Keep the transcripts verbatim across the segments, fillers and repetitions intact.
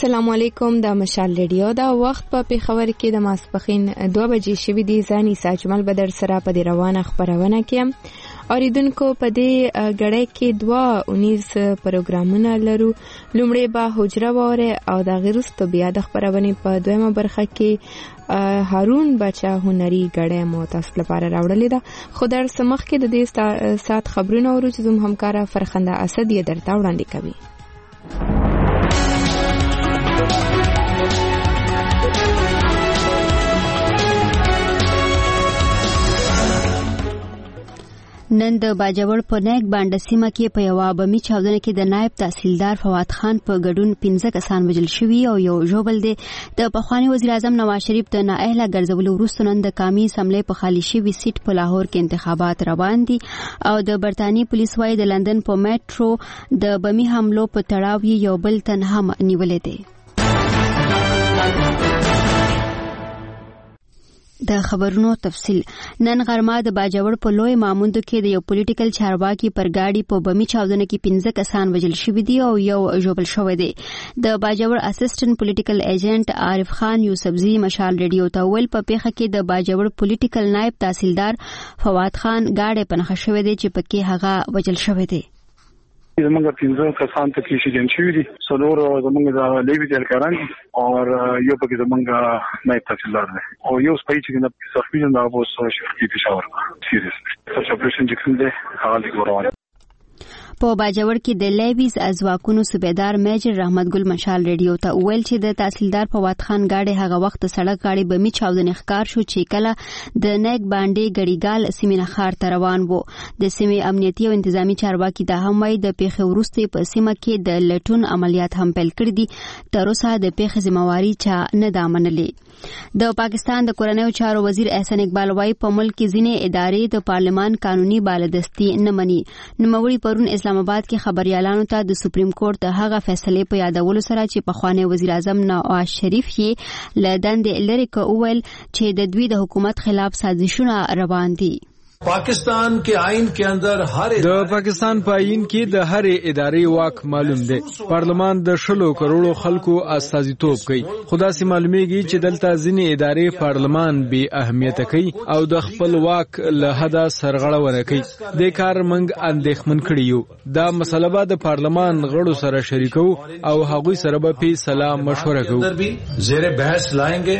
السلام علیکم. د مشال ریډیو دا وخت په پیښور کې د ماسپخین دوه بجې شوې دي. ځاني ساجمل بدر سره په دې روانه خبرونه کې اوریدونکو په دې غړې کې دوه اونیز پروګرامونه لرو. لومړی به حجره وره او د غیرستو بیا د خبرونه په دویمه برخه کې هارون بچا هنري غړې مو تاسو لپاره راوړلې ده. خو در سمخ کې د دې سات خبرونه ورو چې زموږ همکارا فرخنده اسد یې درته وړاندې کوي. نن د باجوړ په نیک باندې سیمه کې په یو بمی چاودنه کې د نائب تحصیلدار فواد خان په ګډون پنځه کسان وژل شوي او یو ژوبل دي. د پخوانی وزیر اعظم نواز شریف د نااهله ګرځولو وروسته نن د قومي اسمبلی په خالي شوي سیټ په لاهور کې انتخابات روان دي او د برتانی پولیس وايي د لندن په میټرو د بمی حملو په تړاو یو بل تن هم نیولې دي. د خبرونو تفصیل. نن غرمه د باجوړ په لوی ماموندو کې د یو پولیټیکل چارواکي پر گاډي په بمی چاودنه کې پنځه کسان وژل شوي دي او یو ژوبل شوی دی. د باجوړ اسسټنټ پولیټیکل ایجنټ عارف خان یوسفزي مشال ریډیو ته ویل په پیښه کې د باجوړ پولیټیکل نائب تحصیلدار فواد خان گاډي پنځه شوی دی چې پکې هغه وژل شوی دی. زمونږ پنځه کسان ته کې شي شوي دي. څلور زمونږ د لیوي ځلکاران او یو پکې زمونږ نائب تحصیلدار دی او یو سپای چې د زخمي نه اوس شخصي پېښور سیریس سچ اپریشن چې کوم دی هغه لیکوروان. په باجوړ کې د لیویز ازواکونو صوبیدار میجر رحمت ګل مشال ریډیو ته ویل چې د تحصیلدار فواد خان گاډي هغه وخت سړک گاډي بمی چاودنې ښکار شو چې کله د نیک باندې ګړیګال سیمه خار ته روان وو. د سیمې امنیتي او انتظامی چارواکي د هم وای د پیښې وروسته په سیمه کې د لټون عملیات هم پیل کړي دي. تر اوسه د پیښې ذمہواری چا نه دا منلې. د پاکستان د کورنیو چارو وزیر احسان اقبال وايي په ملک کې ځینې ادارې د پارلمان قانوني بالادستي نه مني. نوموړي پرون اسلام آباد کې خبريالانو ته د سپریم کورټ د هغه فیصلې په یادولو سره چې پخوانی وزیر اعظم نواز شریف یې له دندې لرې کول چې د دوی د حکومت خلاف سازشونه روان دي. पाकिस्तान के आइन के अंदर हर د پاکستان په آئین کې د هر ادارې واک معلوم دی. پارلمان د شلو کروڑو خلکو استازیتوب کوي. خدا سي معلومیږي چې دلته ځینې ادارې پارلمان بے اهمیت کوي او د خپل واک له حده سرغړونه کوي. د کار منګ اندېښمن کړی یو. دا مسله به د پارلمان غړو سره شریکو او هغوی سره به په سلام مشوره کوو. زیر بحث لائیں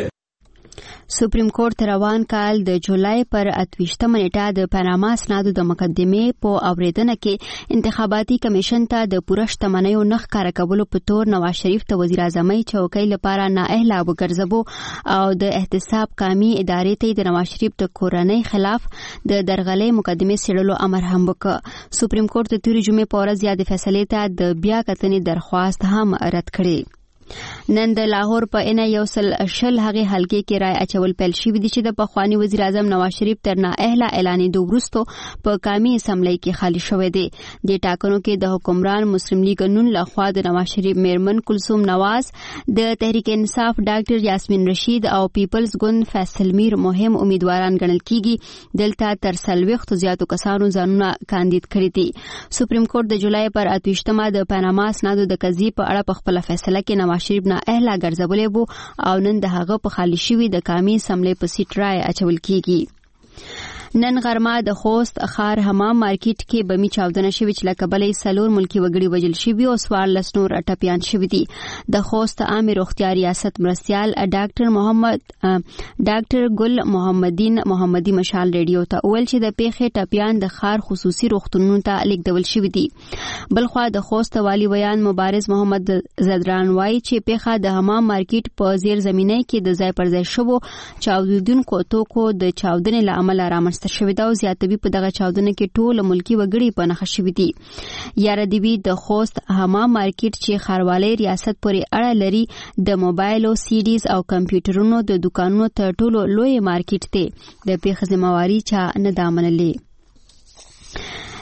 سپریم کورټ روان کال د جولای پر اتویشتمه نیټه د پاناما اسنادو د مقدمې په اوریدنه کې انتخاباتي کمیشن ته د پوره شتمنیو نخ کار کولو په تور نواز شریف ته وزیر اعظمي چوکۍ لپاره نااهله وګرځبو او د احتساب قومي ادارې ته د نواز شریف د کورنۍ خلاف د درغلې مقدمې سړلو امر هم وکړ. سپریم کورټ د تیرې جمعې په ورځ یاد فیصلې ته د بیا کتنې درخواست هم رد کړی. نن د لاهور په ان یو سل شل هغه حلقې کې رای اچول پیل شوې دي چې د پخوانی وزیر اعظم نواز شریف تر نااهله اعلانېدو وروسته په قومي اسمبلی کې خالی شوې دي. د ټاکنو کې د حکمران مسلم لیگ نون لخوا د نواز شریف میرمن کلثوم نواز، د تحریک انصاف ډاکټر یاسمین رشید او پیپلز ګوند فیصل میر مهم امیدواران ګڼل کیږي. دلته تر څلوېښتو زیاتو کسانو ځانونه کاندید کړي دي. سپریم کورټ د جولای پر اتویشتمه د پاناما اسنادو د قضیې په اړه په خپل فیصله کې نواز شریف نه اهلا ګرځولې وو او نن د هغه په خالی شوي د قومي اسمبلی په سیټ رای اچول کیږي. نن غرمه د خوست خار حمام مارکیټ کې بمی چاودنه شوې چې له کبلې سلور ملکی وګړي وژل شوي او څوارلس نور ټپیان شوي دي. د خوست عامه روغتیا ریاست مرستیال ډاکټر محمد ډاکټر ګل محمدین محمدي مشال ریډیو ته ویل چې د پیښې ټپیان د خار خصوصي روغتونونو ته لیږدول شوي دي. بلخوا د خوست والی ویان مبارز محمد زدران وایي چې پیښه د حمام مارکیټ په زیر زمینه کې د ځای پر ځای شوو چاودیدونکو توکو د چاودنې له امله رامنځته شوی دا او زیاتوي په دغه چاودنه کې ټول ملکی وګړي په نښه شوي دي. یاره دی د خوست حمام مارکیټ چې خاروالۍ ریاست پورې اړه لري د موبایل او سیډیز او کمپیوټرونو د دکانونو تر ټولو لوی مارکیټ دی. د پیښې ذمہواری چا نه دا منلې.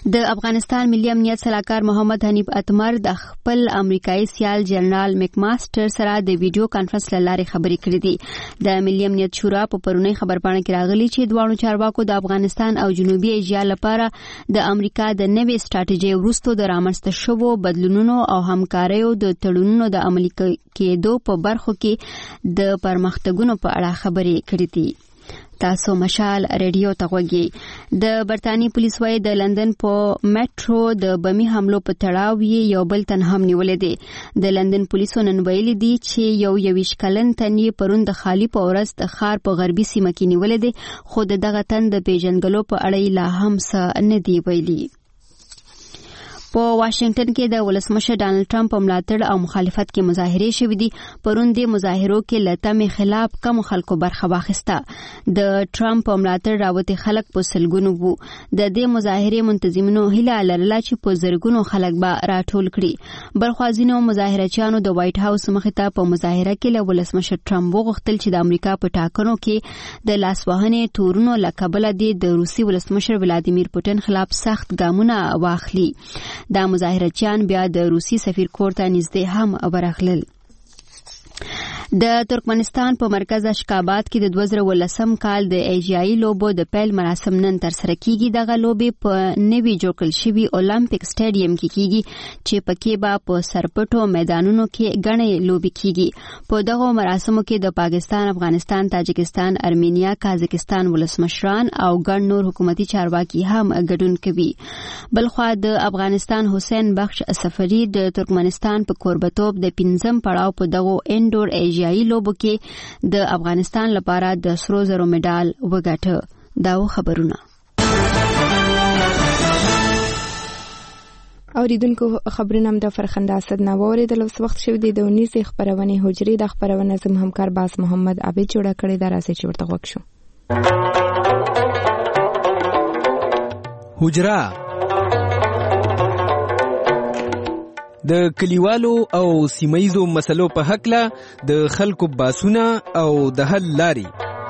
د افغانستان ملي امنیت سلاکار محمد حنیف اتمر د خپل امریکایي سیال جنرال میکماستر سره د ویډیو کانفرنس لاره خبرې کړې دي. د ملي امنیت شورا په پرونی خبرپاڼه کې راغلي چې دوه چارواکو د افغانستان او جنوبي ایشیا لپاره د امریکا د نوې سټریټیژي وروسته د رامنځته شوو بدلونونو او همکاریو د تړونونو د عملي کېدو په برخو کې د پرمختګونو په اړه خبرې کړې دي. تاسو مشال ریډیو ته غوږی. د برتانی پولیس وايي د لندن په میټرو د بمی حملو په تړاو یو بل تن هم نیولې دي. د لندن پولیسو نن ویلي دي چې یو یویش کلن تن یې پرون د خالی په ورځ د ښار په غربي سیمه کې نیولې دي، خو دغه تن د پیژنګلو په اړه لا هم څه نه دی ویلي. په واشنگټن کې د ولسمشر ډانلډ ټرمپ په ملاتړ او مخالفت کې مظاهرې شوې دي. پرون د مظاهرو کې له تمې خلاف کم خلکو برخه واخیسته. د ټرمپ په ملاتړ راوتي خلک په سلګونو وو. د دې مظاهرې منتظمینو هیله لرله چې په زرګونو خلک به راټول کړي. بلخوازینو مظاهرچیانو د وایټ هاوس مخې ته په مظاهره کې له ولسمشر ټرمپ وغوښتل چې د امریکا په ټاکنو کې د لاسوهنې تورونو له کبله د روسي ولسمشر ولادیمیر پوتین خلاف سخت ګامونه واخلي. دا مظاهرچیان بیا د روسي سفیر کور ته نږدې هم ورغلل. د ترکمنستان په مرکز اشکاباد کې د دوه زره ولسم کال د ایشیایي لوبو د پیل مراسم نن ترسره کیږي. دغه لوبې په نوي جوړ کړل شوي اولمپیک سټیډیم کې کیږي چې پکې به په سرپټو میدانونو کې غنې لوبې کیږي. په دغه مراسمو کې د پاکستان، افغانستان، تاجکستان، ارمینیا، کازاکستان ولسمشران او ګڼ نور حکومتي چارواکي هم ګډون کوي. بلخوا د افغانستان حسین بخش سفری د ترکمنستان په کوربتوب د پنځم پړاو په دغه انډور ایشیایي لوبو کې د افغانستان لپاره د سرو زرو مډال وګټه. دا خبرونه اوریدونکو خبرونه هم د فرخنده اسد نه واوریدل. اوس وخت شو دی د ونیسې خبرونه حجرې د خبرونه زم همکار باس محمد عبید جوړه کړې ده. راځي چې ورته وښو. حجره د کلیوالو او سیمایزو مسلو په حق له د خلکو باسونه او د حل لاري.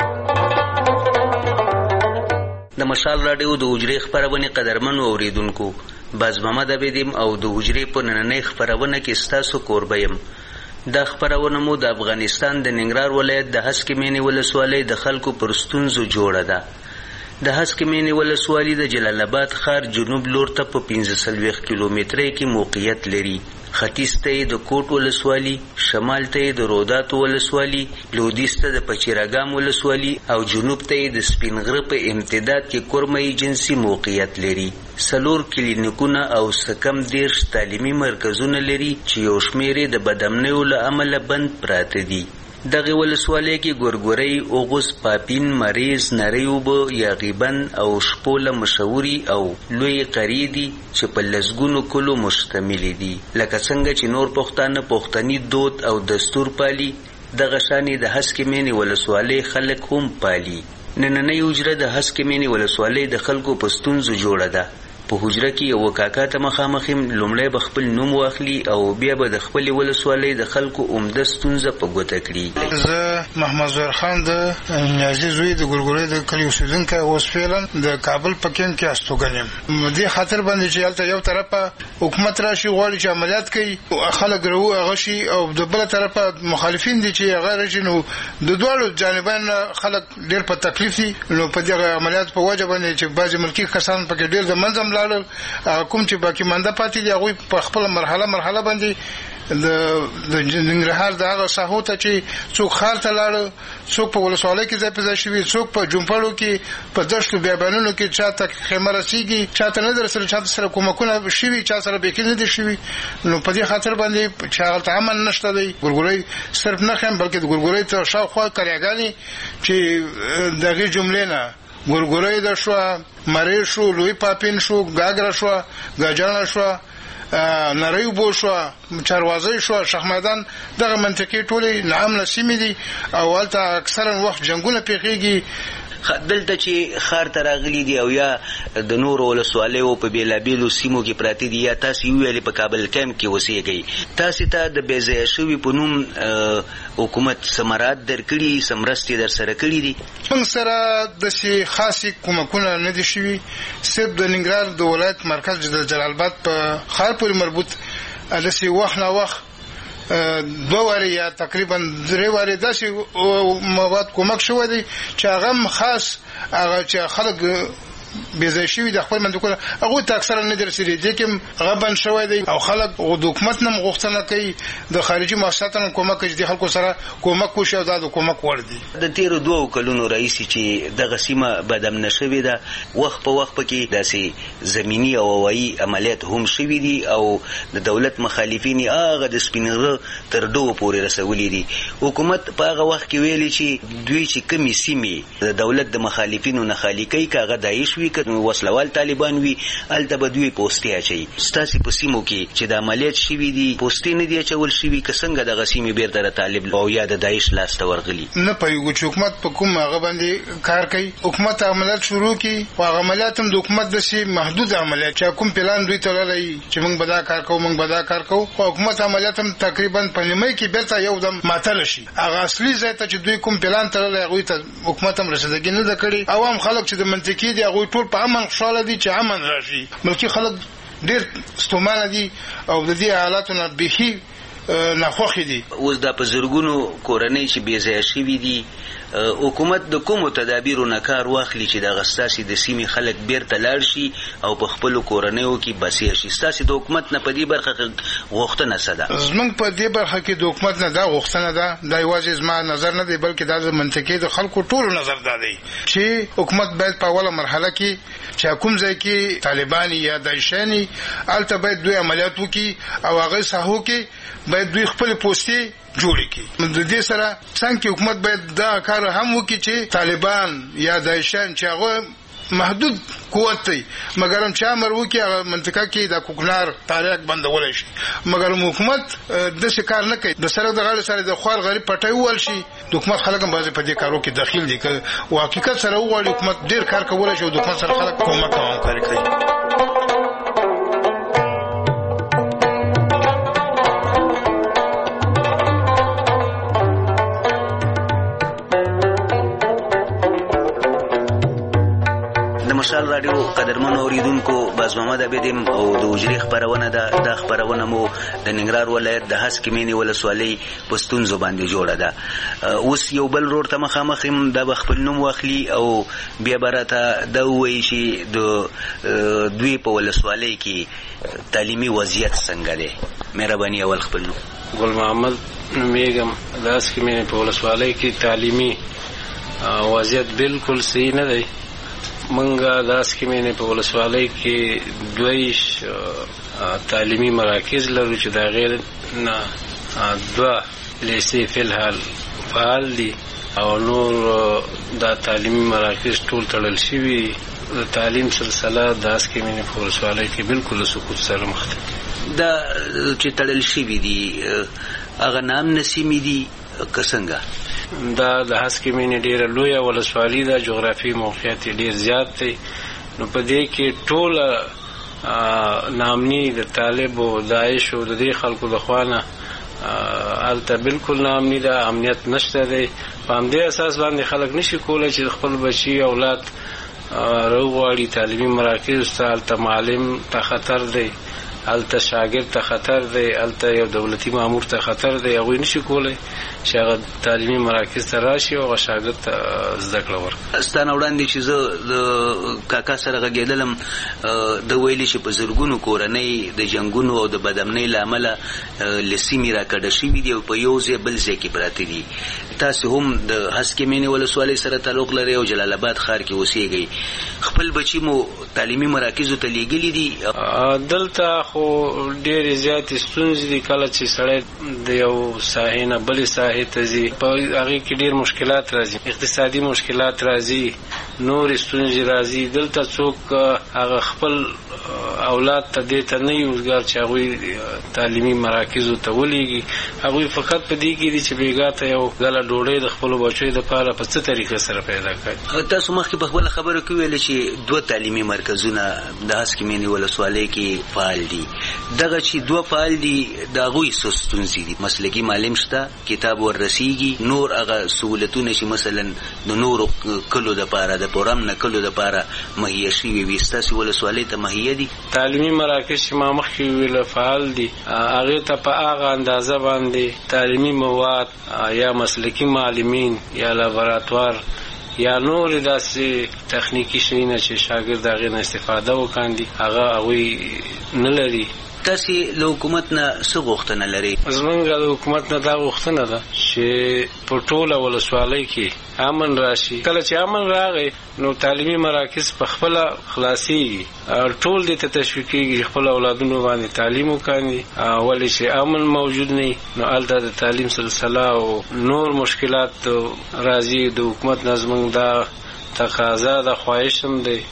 د مشال رادیو د حجرې خبرونه قدرمنو اوریدونکو، باز محمد عبیدیم او د حجرې په نننۍ خبرونه کې ستاسو کوربیم. د خبرونه مو د افغانستان د ننګرهار ولایت د هسکمینې ولسوالۍ د خلکو پر ستونزو جوړه ده. د هسکمینې ولسوالۍ د جلال آباد ښار جنوب لور ته په پنځه څلوېښت کیلومترۍ کې موقعیت لري. ختیځ ته یې د کوټ ولسوالي، شمال ته یې د روداتو ولسوالي، لویدیځ ته د پچیراګام ولسوالي او جنوب ته یې د سپین غره په امتداد کې کورمه جنسي موقعیت لري. څلور کلینیکونه او څه کم دېرش تعلیمي مرکزونه لري چې یو شمېر یې د بدامنیو له امله بند پراته دي. دغه ولسوالۍ کې ګورګورۍ، اوغوز، پاپین، مریض، نری اوبه، یاغیبند او شپوله مشهوري او لوی قریې دي چې په لسګونو کلو مشتمل دي. لکه څنګه چې نور پښتانه پښتني دود او دستور پالي، دغه شانې د هسکمینې ولسوالۍ خلک هم پالي. نننۍ حجره د هسکمینې ولسوالۍ د خلکو په ستونزو جوړه ده. په حجره کې یو کاکا ته مخامخیم لومړی به خپل نوم واخلي او بیا به د خپل ولسوالۍ د خلکو عمده ستونزه په ګوته کړي. زه محمد زهر خان د نیازي زوی د ګورګورۍ د کلي اوسېدونکی اوس فعلا د کابل په کمپ کې استوګن یم. دې خاطر باندې چې هلته یو طرفه حکومت راشي غواړي چې عملیات کوي، خلک راو هغه شي، او د بله طرفه مخالفین دي چې هغه راشي. نو د دواړو جانبان خلک ډېر په تکلیف دي. نو په دغه عملیات په وجه باندې چې بعضې ملکي کسان پکې ډېر د منځه کوم چې باقي مانده پاتې دي هغوی په خپل مرحله مرحله باندې د ننګرهار د هغه ساحو ته چې څوک ښار ته لاړه، څوک په ولسوالۍ کې ځای په ځای شوي، څوک په جومپړو کې په دشتو بیابانونو کې چاته خیمه رسېږي، چاته نه درسره، چاته سره کومکونه شوي، چا سره بیخي نه دي شوي. نو په دې خاطر باندې چې هغلته امن نشته دی. ګورګورۍ صرف نه ښیم بلکې د ګورګورۍ ته شاوخوا قریاګانې چې د هغې جملې نه ګورګورۍ د شوه، مری شو، لوی پاپین شو، ګاګره شوه، ګاجاڼه شوه، نری اوبو شوه، چاروازی شوه، شیخ میدان، دغه منطقې ټولې ناامنه سیمې دي او هلته اکثرا وخت جنګونه پیښیږي. دلته چې خار ته راغلي دي او یا د نورو ولسوالیو په بیلابیلو سیمو کې پراته دي یا تاسو ویلې په کابل کیمپ کې اوسېږئ، تاسو ته د بې ځایه شوي په نوم حکومت سمرات درکړي، سمرستې در سره کړي دي؟ موږ سره داسې خاصې کومکونه نه دي شوي، صرف د ننګرهار د ولایت مرکز د جلال آباد په ښار پورې مربوط داسې وخت نه وخت دوه وارې یا تقریبا درې وارې داسې مواد کومک شوی دی چې هغه خاص هغه چې خلک بې ځای شوي د خپل منطقونه هغوی ته اکثره نه دي رسېدلي، دې کې هغه بند شوی دی او خلک د حکومت نه هم غوښتنه کوي د خارجي مؤسساتو نه کومک کوي چې د خلکو سره کومک وشي او دا د کومک وړ دي. د تېرو دوو کلونو راهیسې چې دغه سیمه بدامنه شوې ده، وخت په وخت پکې داسې زمیني او هوایي عملیات هم شوي دي او د دولت مخالفین یې هغه د سپین غره تر ډوو پورې رسولي دي. حکومت په هغه وخت کې ویلي چې دوی چې کمې سیمې د دولت د مخالفینو نه خالي کوي، که هغه داعش وي که وسلوال طالبان وي، هلته به دوی پوستې اچوي. ستاسې په سیمو کې چې د عملیات شوي دي پوستې نه دي اچول شوي، که څنګه دغه سیمې بیرته د طالب او یا د داعش لاس ته ورغلي؟ نه پوهېږو چې حکومت په کوم هغه باندې کار کوي. حکومت عملیات شروع کړي خو هغه عملیات هم د حکومت داسې محدود عملیات چې کوم پلان دوی تړلی چې موږ به دا کار کوو موږ به دا کار کوو، خو حکومت عملیات هم تقریبا په نیمۍ کې بیرته یو دم ماتله شي. هغه اصلي ځای ته چې دوی کوم پلان تړلی هغوی ته حکومت هم رسېدګي نه ده کړې. عوام خلک چې د منطقې دي هغوی ټول په امن خوشحاله دي چې امن راشي، بلکې خلک ډېر ستومانه دي او د دې حالاتو نه بیخي ناخوښې دي. اوس دا په زرګونو کورنۍ چې بې ځایه شوي دي، حکومت د کومو تدابیرو نه کار واخلي چې دغه ستاسې د سیمې خلک بیرته لاړ شي او په خپلو کورنیو کې بسیا شي؟ ستاسې د حکومت نه په دې برخه کې غوښتنه څه ده؟ زموږ په دې برخه کې د حکومت نه دا غوښتنه ده، دا یوازې زما نظر نه دی بلکې دا د منطقې د خلکو ټولو نظر دا دی چې حکومت باید په اوله مرحله کې چې کوم ځای کې طالبان یا داعشیان هلته باید دوی عملیات وکړي او هغه ساحو کې باید دوی خپل پوستې جوړې کړي. د دې سره څنګه حکومت باید دا کار هم وکړي چې طالبان یا داعشیان چې هغه محدود قوت دی مګر هم چې امر وکړي هغه منطقه کې د کوکنار تاریخ بندولی شي، مګر حکومت داسې کار نه کوي. د سړک د غاړې سره د خوار غریب پټی ووهل شي، د حکومت خلک هم بعضې په دې کارو کې دخیل دي. که حقیقت سره وغواړي حکومت ډېر کار کولی شي او د حکومت سره خلک کومک او همکاري کوي. مشال رادیو قدرمن اوریدونکو، باز محمد عبیدیم او د وجری خبرونه ده. د خبرونه مو د ننګرهار ولایت د هسکې مینې ولسوالۍ په ستونزو باندې جوړه ده. اوس یو بل روډ ته مخامخ یم، دا به خپل نوم واخلي او بیا به راته دا ووایي چې د دوی په ولسوالۍ کې تعلیمي وضعیت څنګه دی. مهرباني اول خپل نوم. ګل محمد نومیږم. د هسکې مینې په ولسوالۍ کې تعلیمي وضعیت بالکل صحیح نه دی. منګه د هسکې مینې په ولسوالۍ کې دویش تعلیمي مراکز لرو چې د هغې نه دوه لیسې فی الحال فعال دي او نور دا تعلیمي مراکز ټول تړل شوي. د تعلیم سلسله د هسکې مینې په ولسوالۍ کې بالکل له سقوط سره مخ ده. دا چې تړل شوي دي هغه نام نسیمې دي که څنګه؟ دا د هسکې مینې ډېره لویه ولسوالي ده، جغرافي موقعیت یې ډېر زیات دی. نو په دې کې ټوله نامني د طالب او داعش او د دې خلکو د خوا نه هلته بالکل نامني ده، امنیت نشته دی. په همدې اساس باندې خلک نشي کولی چې خپل بچي اولاد راوغواړي تعلیمي مراکز ته. هلته معلم ته خطر دی، هلته شاګرد ته خطر دی، هلته یو دولتي مامور ته خطر دی. هغوی نشي کولی چې هغه تعلیمي مراکز ته راشي او هغه شاګرد ته زده کړه ورکړي. ستا نه وړاندې چې زه د کاکا سره غږېدلم، ده ویلي چې په زرګونو کورنۍ د جنګونو او د بدامنۍ له امله له سیمې راکډه شوي دي او په یو ځای بل ځای کې پراته دي. تاسې هم د هسکې مینې ولسوالۍ سره تعلق لرئ او جلال آباد ښار کې اوسېږئ. خپل بچي مو تعلیمي مراکزو ته لیږلي دي؟ دلته خو ډېرې زیاتې ستونزې دي. کله چې سړی د یو ساحې نه بلې ساحې ته ځي په هغې کې ډېر مشکلات راځي، اقتصادي مشکلات راځي، نور ستونزې راځي. دلته څوک هغه خپل اولاد ته دې ته نه یوزګار چې هغوی تعلیمي مراکزو ته ولیږي. هغوی فقط په دې کې دي چې بیګا ته یو ګله ډوډۍ د خپلو بچیو دپاره په څه طریقه سره پیدا کړي. تاسو مخکې په خپله خبره کې ویل چې دوه تعلیمي مرکزونه د هسکې مینې ولسوالۍ کې فعال دي. دغه چې دوه فعال دي د هغوی څه ستونزې دي؟ مسلکي معلم شته، کتاب وررسیږي، نور هغه سهولتونه چې مثلا د نورو کلو دپاره د پورم نه کلو دپاره مهیا شوي وي ستاسې ولسوالۍ ته مهیا دي؟ تعلیمي مراکز چې ما مخکې ویل فعال دي، هغې ته په هغه اندازه باندې تعلیمي مواد یا مسلکي معلمین یا لابراتوار یا نور داسې تخنیکي شیونه چې شاګرد هغې نه استفاده وکاندي هغه هغوی نه لري. تاسې له حکومت نه څه غوښتنه لرئ؟ زمونږ د حکومت نه دا غوښتنه ده چې په ټوله ولسوالۍ کې امن راشي. کله چې امن راغی نو تعلیمي مراکز په خپله خلاصېږي، ټول دې ته تشویقېږي چې خپل اولادونو باندې تعلیم وکاندي. ولې چې امن موجود نه نو هلته د تعلیم سلسله او نور مشکلات راځي. د حکومت نه زمونږ دا تقاضا د خواهش هم دی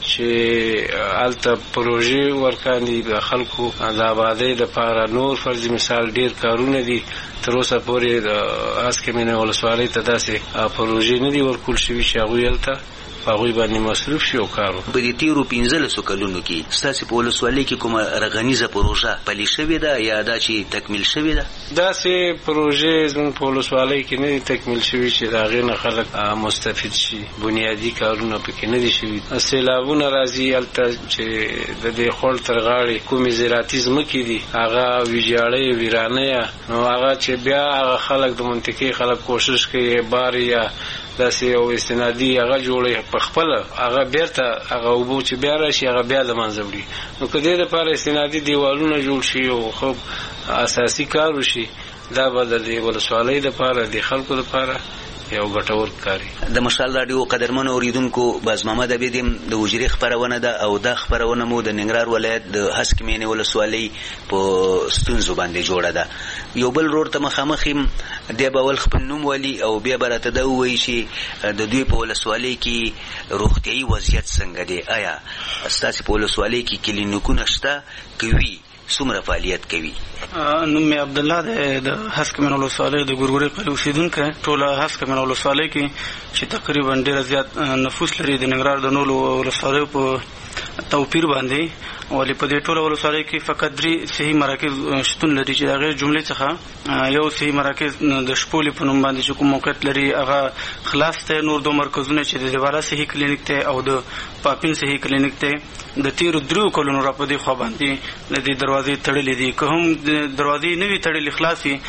چې هلته پروژې ورکاندي د خلکو د آبادۍ دپاره. نور فرض مثال ډېر کارونه دي تر اوسه پورې د هسکې مینې ولسوالۍ ته داسې پروژې نه دي ورکول شوي چې هغوی هلته په هغوی باندې مصروف شي او کار وکړي. په دې تېرو پنځلسو کلونو کې ستاسې په ولسوالۍ کې کومه رغنیزه پروژه پلې شوې ده یا دا چې تکمیل شوې ده؟ داسې پروژې زموږ په ولسوالۍ کې نه دي تکمیل شوي چې د هغې نه خلک مستفید شي. بنیادي کارونه پکې نه دي شوي. سیلابونه راځي هلته چې د دې خوړ تر غاړې کومې زراعتي ځمکې دي هغه ویجاړۍ ویرانه، نو هغه چې بیا هغه خلک د منطقې خلک کوشش کوي بار یا داسې یو استنادي هغه جوړوي په خپله، هغه بیرته هغه اوبه چې بیا راشي هغه بیا له منځه وړي. نو که دې دپاره استنادي دیوالونه جوړ شي او خوب اساسي کار وشي دا به د دې ولسوالۍ دپاره د خلکو دپاره یو ګټور کاری. د مشال راډیو قدرمنو اوریدونکو، باز محمد عبید د وجري خبرونه ده او دا خبرونه مو د ننګرهار ولایت د هسکې مینې ولسوالۍ په ستونزو باندې جوړه ده. یو بل ورور ته مخامخ یم، دی به اول خپل نوم ولي او بیا به راته دا ووایي چې د دوی په ولسوالۍ کې روغتیایي وضعیت څنګه دی؟ آیا ستاسې په ولسوالۍ کې کلینیکونه شته؟ کوي څومره فعالیت کوي؟ نوم مې عبدالله دی، د هسکې مینې ولسوالۍ د ګورګورۍ قلعې اوسېدونکی. ټوله هسکې مینې ولسوالۍ کې چې تقریبا ډېره زیات نفوس لري د ننګرهار د نورو ولسوالیو په توپیر باندې. ولې په دې ټوله ولسوالۍ کې فقط درې صحي مراکز شتون لري چې د هغې جملې څخه یو صحي مراکز د شپولې په نوم باندې چې کوم موقعیت لري هغه خلاص دی. نور دوه مرکزونه چې د دیواله صحي کلینیک دی او د پاپین صحي کلینیک دی د تېرو دریو کلونو را په دې خوا باندې د دې دروازې تړلې دي. که هم دروازې نه وي تړلې خلاص وي،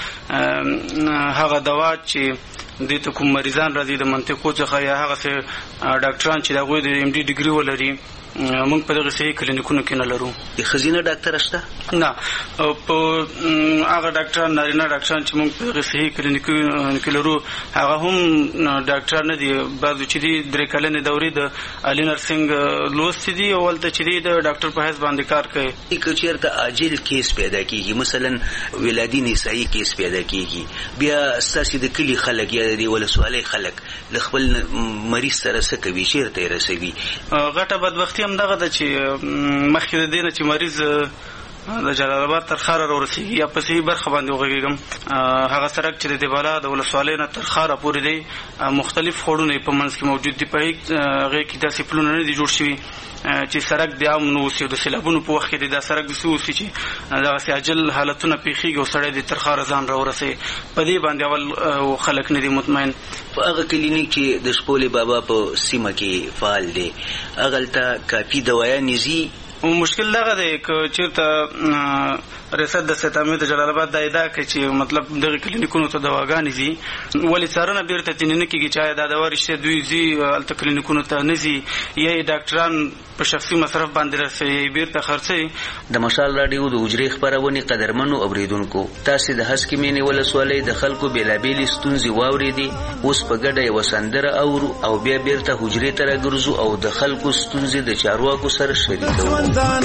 هغه دوا چې دې ته کوم مریضان راځي د منطقو څخه یا هغه ډاکټران چې د هغوی د ایم ډي ډګري ولري موږ په دغه صحي کلینیکونو کې نه لرو. د ښځینه ډاکټره شته؟ نه، په هغه ډاکټران نارینه ډاکټران چې موږ په دغه صحي کلینیکونو کې لرو هغه هم ډاکټران نه دي. بعضو چې دي درې کلنې دورې د عالي نرسنګ لوستې دي او هلته چې دي د ډاکټر په حیث باندې کار کوي. که چېرته عاجل کیس پیدا کېږي، مثلا ولادي نسایي کیس پیدا کېږي، بیا ستاسې د کلي خلک یا د دې ولسوالۍ خلک له خپل مریض سره څه کوي؟ چېرته یې رسوي؟ غټه بدبختي هم دغه ده چې مخکې د دې نه چې مریض د جلال آباد تر ښاره راورسېږي یا په صحي برخه باندې وغږېږم، هغه سړک چې د دیواله د ولسوالۍ نه تر ښاره پورې دی مختلف خوړونه یې په منځ کې موجود دي. په هغې کې داسې پلونه نه دي جوړ شوي چې سړک د عام نه اوسي. د سیلابونو په وخت کې د دا سړک داسې اوسي چې دغسې عاجل حالتونه پېښېږي او سړی د تر ښاره ځان راورسوي. په دې باندې اول خلک نه دي مطمئن. په هغه کلینیک چې د شپولې بابا په سیمه کې فعال دی هغلته کافي دوایانې ځي؟ مشکل دغه دی که چېرته ریاست د صحت عامې د جلال آباد دا ادعا کوي چې مطلب دغه کلینیکونو ته دواګانې ځي، ولې څارنه بیرته ځینې نه کېږي چې آیا دا دوا رښتیا دوی ځي هلته کلینیکونو ته نه ځي یا یې ډاکټران په شخصي مصرف باندې رسوي بیرته خرڅوي. د مشال راډیو د حجرې خپرونې قدرمنو اورېدونکو، تاسې د هسکې مینې ولسوالۍ د خلکو بېلابېلې ستونزې واورېدې. اوس په ګډه یوه سندره اورو او بیا بیرته حجرې ته راګرځو او د خلکو ستونزې د چارواکو سره شریکوو.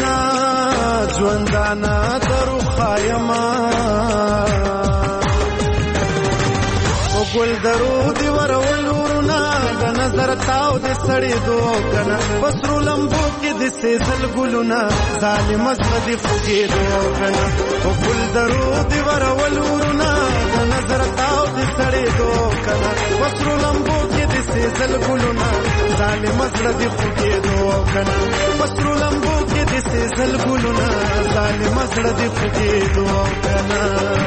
ژوندانه درو خایما او ګل درو دی ورولورنا د نظر تاو د سړې دو کنه پسرو لمبو کې د سېزل ګلونه ظالم زړه دی خوږې دو کنه او ګل درو دی ورول ورونه د نظر تاو د سړې دو کنه پسرو لمبو کې د سېزل ګلونه ظالم زړه دی خوږې دو کنه پسرو لمبو کې د سېزل ګلونه ظالم زړه دی خوږې دو کنه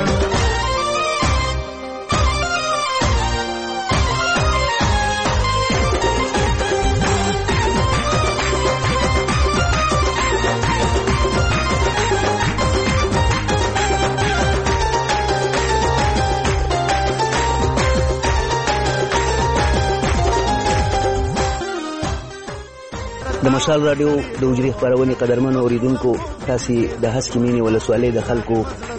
د مشال رادیو د اجري خبرونه قدرمن اوریدونکو تاسو د هسکی مینی ولسوالۍ د خلکو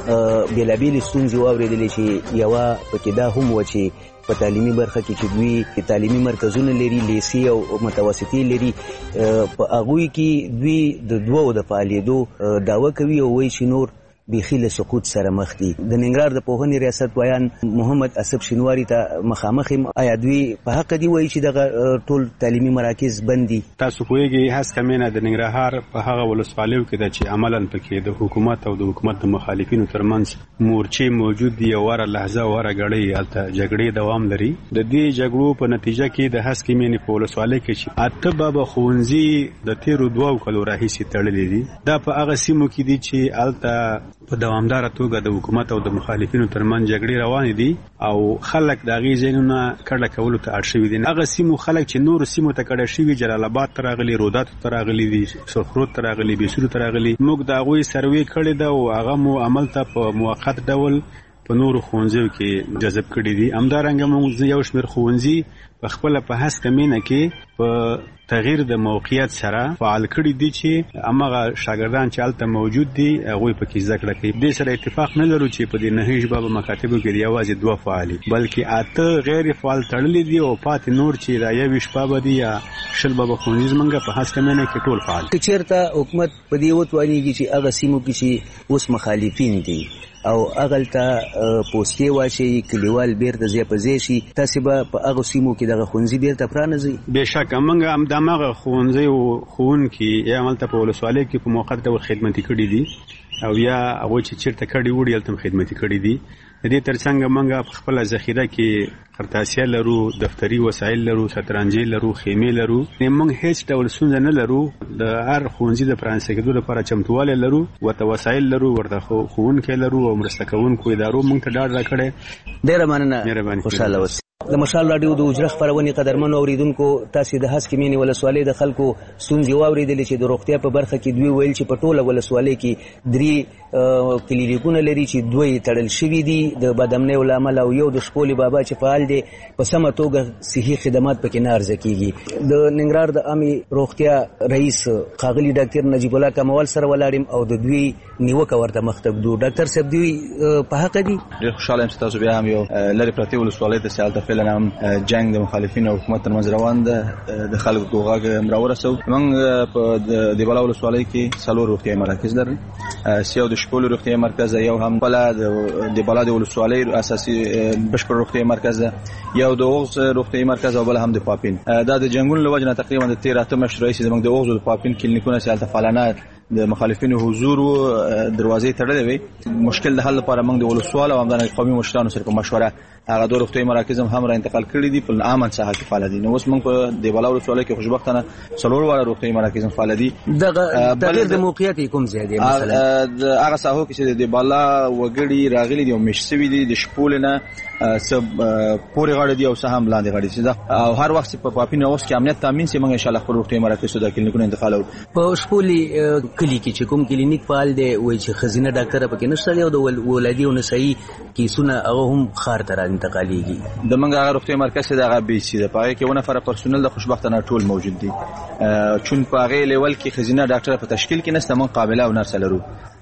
بیلابیل ستونزې واوریدلې چې یوا پکې دا هم و چې په تعلیمي برخه کې چې دوی تعلیمي مرکزونه لري لیسي او متوسطي لري په هغوی کې دوی د دوو د فعالیتو داوا کوي او وایي چې نور بیخي له سقوط سره مخ دي. د ننګرهار د پوهنې ریاست ویان محمد اسب شینواری ته مخامخ آیا دوی په حق دي وایي چې دغه ټول تعلیمي مراکز بند دي؟ تاسو پوهیږئ هڅه کمینه د ننګرهار په هغه ولسوالیو کې ده چې عملاً پکې د حکومت او د حکومت د مخالفینو ترمنځ مورچې موجود دي او وره لحظه وره غړې هلته جګړې دوام لري. د دې جګړو په نتیجه کې د هڅه کمینې په ولسوالۍ کې چې اته بابا ښوونځي د تیرو دوو کلو راهیسې تړلې دي. دا په هغه سیمو کې دي چې هلته په دوامدار توګه د حکومت او د مخالفینو ترمنځ جګړې روانې دي او خلک د هغې ځایونو کډه کولو ته اړ شوي دي. هغه سیمو خلک چې نورو سیمو ته کډه شوي جلال آباد ته راغلي، روداتو ته راغلي دي، سرخرود ته راغلي، بیسورو ته راغلي، موږ د هغوی سروې کړې ده او هغه مو عمل ته په موقت ډول په نورو ښوونځیو کې جذب کړي دي. همدارنګه موږ یو شمېر ښوونځي په خپله په هسکه مینه کې په تغییر د موقعیت سره فعال کړي دي چې هماغه شاګردان چې هلته موجود دي هغوی پکې زده کړه کوي. دې سره اتفاق نه لرو چې په دې نهه ژبه مکاتبو کې یوازې دوه فعالي بلکې اته غیر فعال تړلي دي او پاتې نور چې دا یویشت بابه دي یا شل بابه ښوونځي زموږ په هسکه مینه کې ټول فعال. که چېرته حکومت په دې وتوانېږي چې هغه سیمو کې چې اوس مخالفین دي او هغلته پوستې واچوي، کلیوال بیرته ځای په ځای شي، تاسې به په هغو سیمو کې دغه ښوونځي بیرته پرانځئ؟ بېشکه موږ همدغه ښوونځي او ښوونکي یا هملته په ولسوالۍ کې په موقت ډول خدمتي کړي دي او یا هغوی چې چېرته کډې وړي هلته هم خدمتي کړي دي. د دې ترڅنګ موږ په خپله ذخیره کې خرطاسیه لرو، دفتري وسایل لرو، شطرنجې لرو، خیمې لرو. موږ هیڅ ډول ستونزه نه لرو. د هر ښوونځي د پرانیسته کېدو لپاره چمتووالی لرو، ورته وسایل لرو، ورته ښوونکی لرو او مرسته کوونکو ادارو موږ ته ډاډ راکړی. ډېره مننه، خوشحاله اوسئ. د مشال راډیو د اجره خبرونې قدرمنو اوریدونکو تاسې د هسکې مینې ولسوالۍ د خلکو ستونزې واورېدلې چې د روغتیا په برخه کې دوی ویل چې په ټوله ولسوالۍ کې درې کلینیکونه لري چې دوه یې تړل شوي دي د بدامنیو له امله او یو د شپولې بابا چې فعال دی په سمه توګه صحي خدمات پکې نه عرضه کېږي. د ننګرهار د عامې روغتیا رئیس ښاغلي ډاکټر نجیب الله کموال سره ولاړم او د دوی نیوکه ورته مخ ته ږدو. ډاکټر صاحب دوی په حقه دي؟ ډېر خوشحاله یم چې تاسو بیا هم یو لرې پرتې ولسوالۍ ته چې هلته فعلا هم جنګ د مخالفینو او حکومت ترمنځ روان ده د خلکو غږ راورسوو. موږ په د بلا ولسوالۍ کې څلور روغتیایي مراکز لرو، یو د شپول روغتیایي مرکز ده، یو هم بله د بلا د ولسوالۍ اساسي بشپړ روغتیایي مرکز ده، یو د اوغز روغتیایي مرکز او بل هم د پاپین. دا د جنګونو له وجې نه تقریبا د تېر اته میاشتو راهیسې زموږ د اوغز او د پاپین کلینیکونه چې هلته فعالانه د مخالفینو حضور و دروازې تړلې وي. مشکل د حل لپاره موږ د ولسوال او همدارنګه قومي مشرانو سره په مشوره هغه دوه روغتیایي مراکز هم را انتقال کړي دي په عامه ساحه کې فعال دي. نو اوس موږ په د بلا ولسوالۍ کې خوشبختانه څلور واړه روغتیایي مراکز هم فعال دي. دغه تغیر د موقعیت کوم ځای دی؟ مثلا هغه ساحو کې چې د بلا وګړي راغلي دي او مش سوي دي د شپول نه سب پورې غاړه دي او سه هم لاندې غاړه دي او هر وخت په پاپین اوس کې امنیت تامین سي موږ ان شاء الله خپل روغتیایي مراکز ته د کلینیکونو انتقال ورو. په شپولي کلی کې چې کوم کلینیک فعال دی وایي چې خزینه ډاکټر پکې نشته دی او د ولادي او نسایي کیسونه هغه هم ښار ته را انتقالېږي. د موږ هغه روغتیایي مرکز چې د هغه بي سي ده په هغې کې اووه نفره پرسونل د خوشبختانه ټول موجود دي. چون په هغې لیول کې ښځینه ډاکټره په تشکیل کې نشته، موږ قابله او نرسه لرو.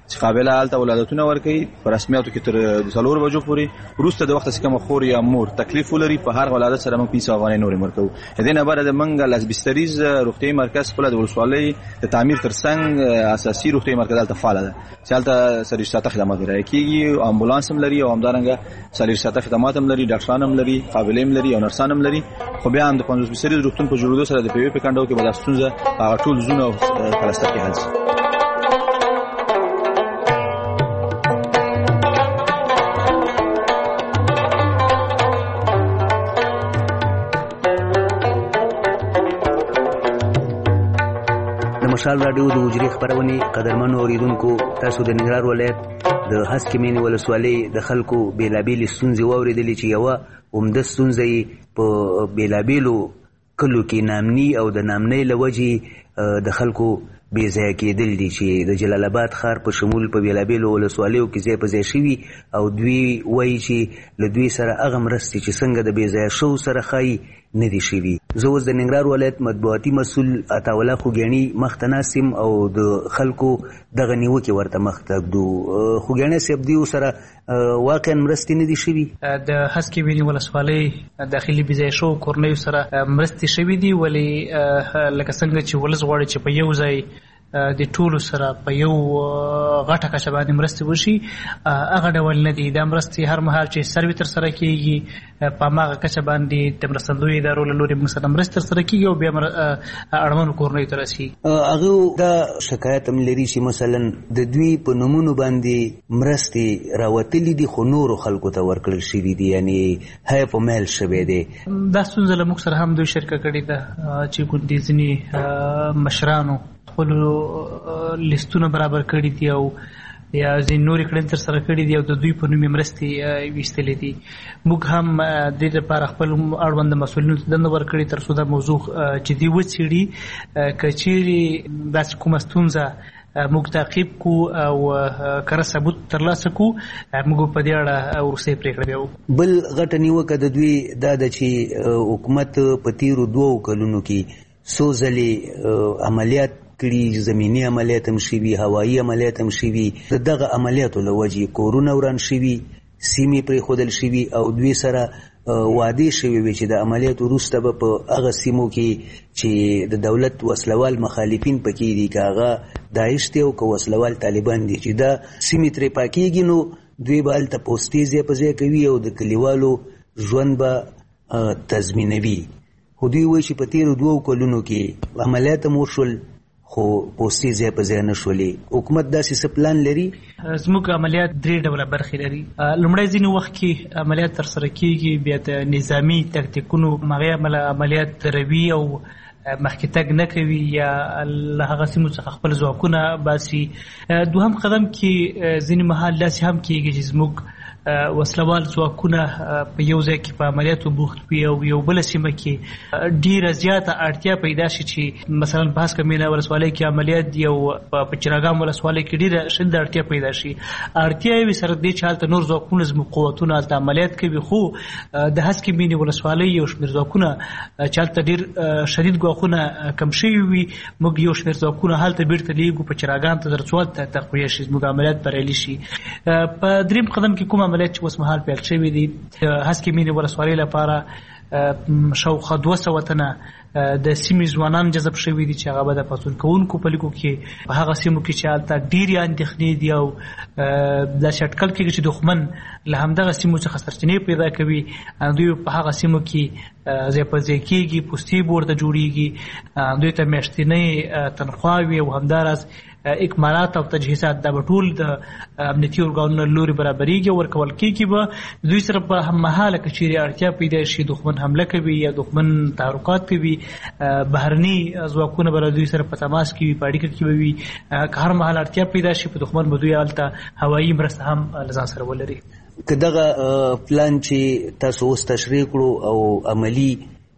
چې قابله هلته ولادتونه ورکوي په رسمیاتو کې تر څلور بجو پورې وروسته د وخت چې کوم خور یا مور تکلیف ولري په هر ولادت سره موږ پیسې افغانۍ نورې ورکوو. دې نه بعد موږ لاس بستریز روغتیايي مرکز خپل د ولسوالۍ د تعمیر ترڅنګ اساسي روغتیايي مرکز هلته فعال ده چې هلته سرویس ساته خدمات ورکوي کیږي، امبولانس هم لري او همدارنګه سرویس ساته خدمات هم لري، ډاکټران هم لري، قابلې هم لري او نرسان هم لري. خو بیا هم د پنځوس بستریز روغتون په جوړېدو سره د پیوي په کنډو کې به دا ستونزه هغه ټول زونه او پلستر کې حل شي. مشال راډیو د وجري خبرونه قدرمنو اوریدونکو، تاسو د ننګرهار ولایت د هسکې مینې ولسوالۍ د خلکو بیلابېلې ستونزې واورېدلې چې یوه عمده ستونزه یې په بیلابېلو کلو کې نامني او د نامنۍ له وجې د خلکو بې ځایه کېدل دي چې د جلال آباد ښار په شمول په بیلابېلو ولسوالیو کې ځای په ځای شوي او دوی وایي چې له دوی سره هغه مرستې چې څنګه د بې ځایه شوو سره ښایي نه دي شوي. زه اوس د ننګرهار ولایت مطبوعاتي مسؤل عطاالله خوږیاڼي مخ ته ناست یم او د خلکو دغه نیوکې ورته مخ ته ږدو. خوږیاڼي صاحب دوی سره واقعا مرستې نه دي شوي؟ د هسکې مینې ولسوالۍ داخلي بې ځایه شوو کورنیو سره مرستې شوي دي، ولې لکه څنګه چې ولس غواړي چې په یو ځای د ټولو سره په یو غټه کچه باندې مرستې وشي، هغه ډول نه دي. دا مرستې هر مهال چې سروي ترسره کېږي په هماغه کچه باندې د مرستندویو ادارو له لورې موږ سره مرستې ترسره کېږي او بیا اړمنو کورنیو ته رسېږي. هغه دا شکایت هم لري چې مثلا د دوی په نومونو باندې مرستې راوتلي دي خو نورو خلکو ته ورکړل شوي دي، یعنې هی په میل شوی دی. دا ستونزه له موږ سره هم دوی شریکه کړې ده چې ګوندې ځینې مشرانو خپلو لیستونه برابر کړي دي او یا ځینې نورې کړنې ترسره کړي دي او د دوی په نوم یې مرستې ویستلې دي. موږ هم دې لپاره خپل اړونده مسؤلینو ته دنده ورکړې تر څو دا موضوع جدي وڅېړي، که چیرې داسې کومه ستونزه موږ تعقیب کو او کره ثبوت ترلاسه کو، موږ په دې اړه وروستۍ پرېکړه بیا وکړو. بل غټه نیوکه د دوی دا ده چې حکومت په تېرو دوو کلونو کې څو ځلې عملیات کړي، زمینی عملیات هم شوي، هوایي عملیات هم شوي. د دغه عملیاتو له وجې کورونه وران شوي، سیمې پرېښودل شوي او دوی سره وعدې شوي وي چې د عملیات وروسته به په هغه سیمو کې چې د دولت وسلوال مخالفین پکې دي، که هغه داعش دی او که وسلوال طالبان دي، چې دا سیمې ترې پاکېږي نو دوی به هلته پوستې ځای په ځای کوي او د کلیوالو ژوند به تضمینوي. خو دوی وایي چې په تېرو دوو کلونو کې عملیات هم وشول خو پوستې ځای په ځای نه شولې. حکومت داسې څه پلان لري؟ زموږ عملیات درې ډوله برخې لري. لومړی ځینې وخت کې عملیات ترسره کېږي، بیا د نظامي تکتیکونو هغې عملیات دروي او مخکې تګ نه کوي یا له هغه سیمو څخه خپل ځواکونه باسي. دوهم قدم کې ځینې مهال داسې هم کېږي چې زموږ وسلوال ځواکونه په یو ځای کې په عملیاتو بوخت وي او یو بله سیمه کې ډېره زیاته اړتیا پیدا شي چې مثلا په هسکه مینه ولسوالۍ کې عملیات دي او په چراګام ولسوالۍ کې ډېره شدیده اړتیا پیدا شي. اړتیا یې وي سره دې چې هلته نور ځواکونه زموږ قوتونه هلته عملیات کوي، خو د هسکې مینې ولسوالۍ یو شمېر ځواکونه چې هلته ډېر شدید ګواښونه کم شوي وي، موږ یو شمېر ځواکونه هلته بیرته لیږو په چراګام ته تر څو هلته تقویه شي، زموږ عملیات بریالي شي. په درېیم قدم کې کوم عملیات چې اوس مهال پیل شوي دي هسکې مینې ولسوالۍ لپاره شاوخوا دوه سوه تنه د سیمې ځوانان جذب شوي دي چې هغه به د پاڅون کوونکو په لیکو کې په هغه سیمو کې چې هلته ډېرې اندېښنې دي او داسې اټکل کېږي چې دښمن له همدغه سیمو څخه سرچینې پیدا کوي، دوی په هغه سیمو کې ځای په ځای کېږي، پوستې به ورته جوړېږي، دوی ته میاشتنۍ تنخواوې او همداراز اکمالات او تجهیزات دا به ټول د امنیتي ارګانونو له لورې برابرېږي او ورکول کېږي. به دوی سره په هممهاله که چیرې اړتیا پیدا شي، دښمن حمله کوي یا دښمن تحرکات کوي، بهرني ځواکونه به دوی سره په تماس کې وي، په اړیکه کې به وي. که هر مهال اړتیا پیدا شي په دښمن به دوی هلته هوایي مرسته هم له ځان سره ولري. که دغه پلان چې تاسو اوس تشریح کړو او عملي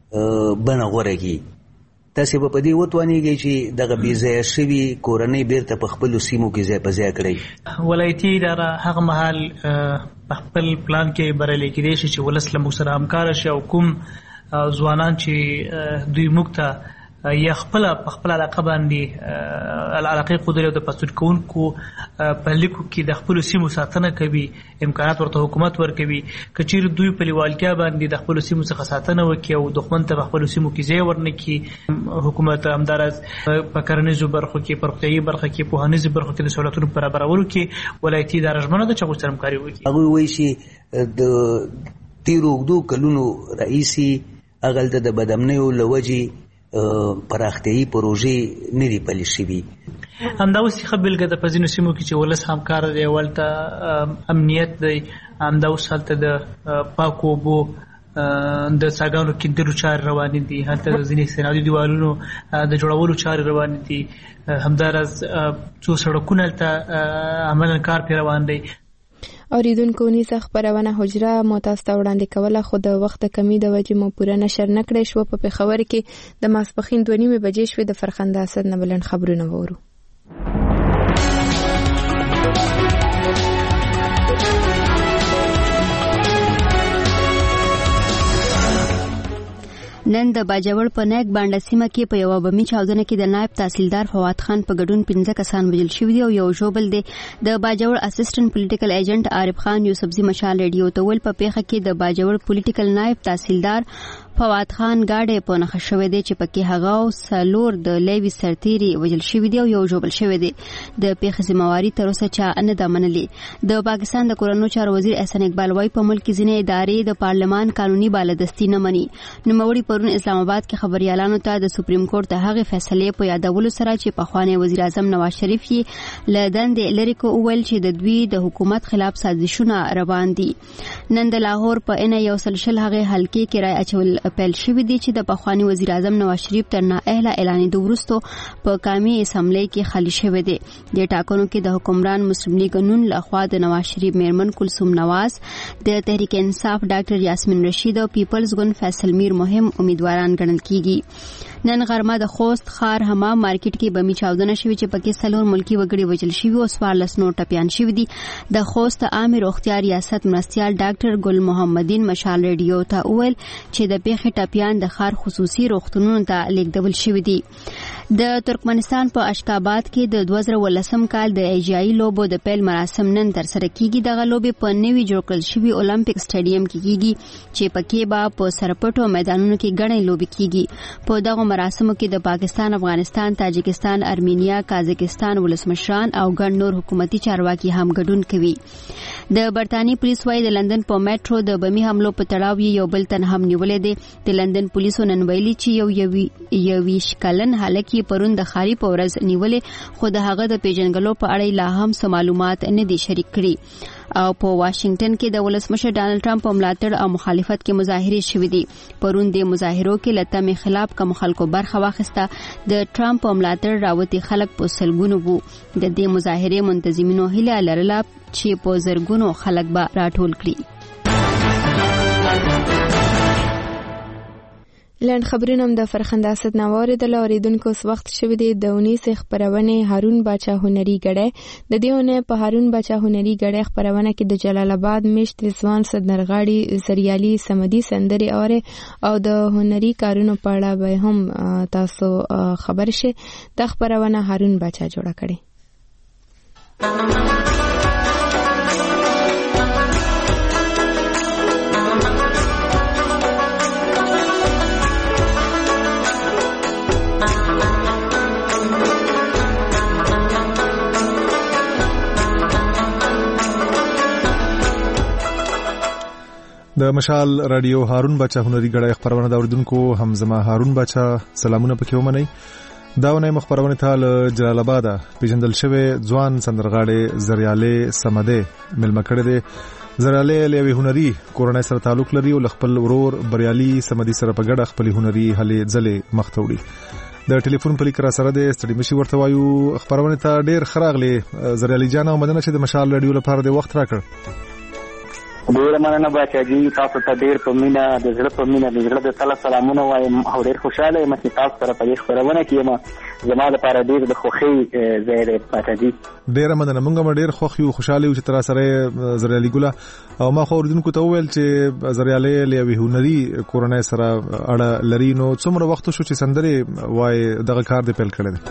بڼه غوره کړي، تاسې به په دې وتوانېږئ چې دغه بې ځایه شوي کورنۍ بیرته په خپلو سیمو کې ځای په ځای کړئ؟ ولایتي اداره هغه مهال په خپل پلان کې بریالي کېدی شي چې ولس له موږ سره همکاره شي او کوم ځوانان چې دوی موږ ته یا خپل خپل علاقه باندې علاقه قدرت او د پاسپورت کوونکو په لیکو کې د خپل سیمو ساتنه کوي، امکانات ورته حکومت ورکوي. کچیر دوی په لیوالتیا باندې د خپل سیمو څخه ساتنه وکړي او دښمن ته خپل سیمو کې ځای ورنکړي، حکومت همدارس په کرنیزو برخو کې، په روغتیايي برخه کې، په هنیزو برخو کې د سہولتونو برابرولو کې ولایتي اداره ژمنه ده چې هغوی سره همکاري وکړي. هغوی وایي چې د تیرو اوږدو کلونو راهیسې هغلته د بدامنیو له وجې پراختیايي پروژې نه دي پلي شوي. همدا اوس ښه بېلګه ده په ځینو سیمو کې چې ولس همکار دی، هلته امنیت دی، همدا اوس هلته د پاکو اوبو د څاګانو کیندلو چارې روانې دي، هلته ځینې استنادي دیوالونو د جوړولو چارې روانې دي، همداراز څو سړکونه هلته عملاً کار پرې روان دی. اوریدونکو نیزه خبرونه حجره مو تاسو ته وړاندې کوله، خو د وخت کمی د وجې مو پوره نشر نه کړی شوه. په پېښور کې د ماسپښین دوه نیمې بجې شوې. د فرخنده اسد نه بلند خبرونه وورو. نن د باجوړ په نیک باندې سیمه کې په یو بمي چاودنه کې د نائب تحصیلدار فواد خان په ګډون پنځه کسان وژل شوي دي او یو ژوبل دی. د باجوړ اسسټنټ پولیټیکل ایجنټ عارف خان یوسفزي مشال ریډیو ته ول په پیښه کې د باجوړ پولیټیکل نائب تحصیلدار فواد خان گاډه په نخښه شوې دي چې پکې هغه سالور د لیوي سرتيري وژل شوی دی او یو ژوبل شوی دی. د پیښې ذمہواری تر اوسه چا نه ده منلې. د پاکستان د کورونو چارو وزیر احسان اقبال وايي په ملک کې ځینې ادارې د پارلمان قانوني بالادستي نه مني. نوموړي پرون اسلام آباد کې خبريالانو ته د سپریم کورټ د هغې فیصلې په یادولو سره چې پخوانی وزیر اعظم نواز شریف یې له دندې لرې کو وویل چې د دوی د حکومت خلاف سازشونه روان دي. نن د لاهور په ان یو سلسله هغه حلقې کې رای اچول پیل شوی دی چې د پخوانی وزیر اعظم نواز شریف تر نااهله اعلان د ورستو په قومي اسمبلی کې خالی شوی دی. د ټاکنو کې د حکمران مسلم لیگ نون لخوا د نواز شریف میرمن کلثوم نواز، د تحریک انصاف ډاکټر یاسمین رشید او پیپلز ګوند فیصل میر مهم امیدواران ګڼل کیږي. نن غرمه د خوست خار حمام مارکیټ کې بمی چاودنه شوی چې پکې څلور ملکی وګړي وژل شوي او څوارلس نور ټپیان شوي دي. د خوست عامه روغتیا ریاست مرستیال ډاکټر ګل محمدین مشال ریډیو ته وویل چې د پیښې ټپیان د خار خصوصي روغتونونو ته لیږدول شوي دي. د ترکمنستان په اشکاباد کې د دوه زره ولسم کال د ایجایي لوبو د پیل مراسم نن ترسره کیږي. دغه لوبې په نوي جوړ کړل شوي اولمپیک سټیډیم کې کیږي چې پکې به په سرپټو میدانونو کې ګڼې لوبې کیږي. په دغه مراسمو کې د پاکستان، افغانستان، تاجکستان، ارمینیا، کازاکستان ولسمشران او ګڼ نور حکومتي چارواکي هم ګډون کوي. د برتانی پولیس وايي د لندن په میټرو د بمی حملو په تړاو یو بل تن هم نیولې دي. د لندن پولیسو نن ویلي چې یو یویش کلن هلک پرون د خاري په ورځ نیولې، خو د هغه د پیژنګلو په اړه لا هم څه معلومات نه دي شریک کړي. او په واشنگټن کې د ولسمشر ډانلډ ټرمپ په ملاتړ او مخالفت کې مظاهرې شوې دي. پرون د مظاهرو کې له تمې خلاف کوم خلکو برخه واخیسته. د ټرمپ په ملاتړ راوتي خلک په سلګونو وو. د دې مظاهرې منتظمینو هیله لرله چې په زرګونو خلک به راټول کړي. لاند خبرونه هم د فرخنده اسد نه واردل. اوریدونکو اوس وخت شوی دی د اونیس خبرونه هارون باچا هنري ګړی. د دې ونه په هارون باچا هنري ګړی خبرونه کې د جلال آباد مشت رضوان صدرغاړي زریالي سمدي سندري اوره او د هنري کارونو په اړه به هم تاسو خبر شئ. د خبرونه هارون باچا جوړه کړي. د مشال رادیو هارون باچا هنري ګړی خبرونه د اوریدونکو همزما هارون باچا سلامونه پکې ومنئ. داونه مخبرونه ته له جلال آباد پیژندل شوی ځوان سندرغاړي زریاله سمده ملما کړی دی. زریاله له هنري کورنۍ سره تعلق لري او خپل ورور بریالي سمدي سره په ګډه خپل هنري هلې ځلې مختوړي. د ټلیفون په لیکره سره د ستړي مشي ورته وایو. خبرونه ته ډیر خراغلي زریالي جان او مدنه چې د مشال رادیو لپاره د وخت راکړ. ډېر مننه باچاجي، تاسو ته ډېر په مینه د زړه په مینه د زړه د تله سلامونه وایم او ډېر خوشحاله یم چې تاسو سره په دې خپرونه کې یم. زما لپاره ډېر د خوښۍ ځای دی باچاجي. ډېره مننه، موږ هم ډېر خوښ یو، خوشحاله یو چې تر سره زریالي ګله او ما خو اوریدونکو ته وویل چې زریالي له یوې هنري کورنۍ سره اړه لري. نو څومره وخت شو چې سندرې وایي دغه کار دې پیل کړی دی؟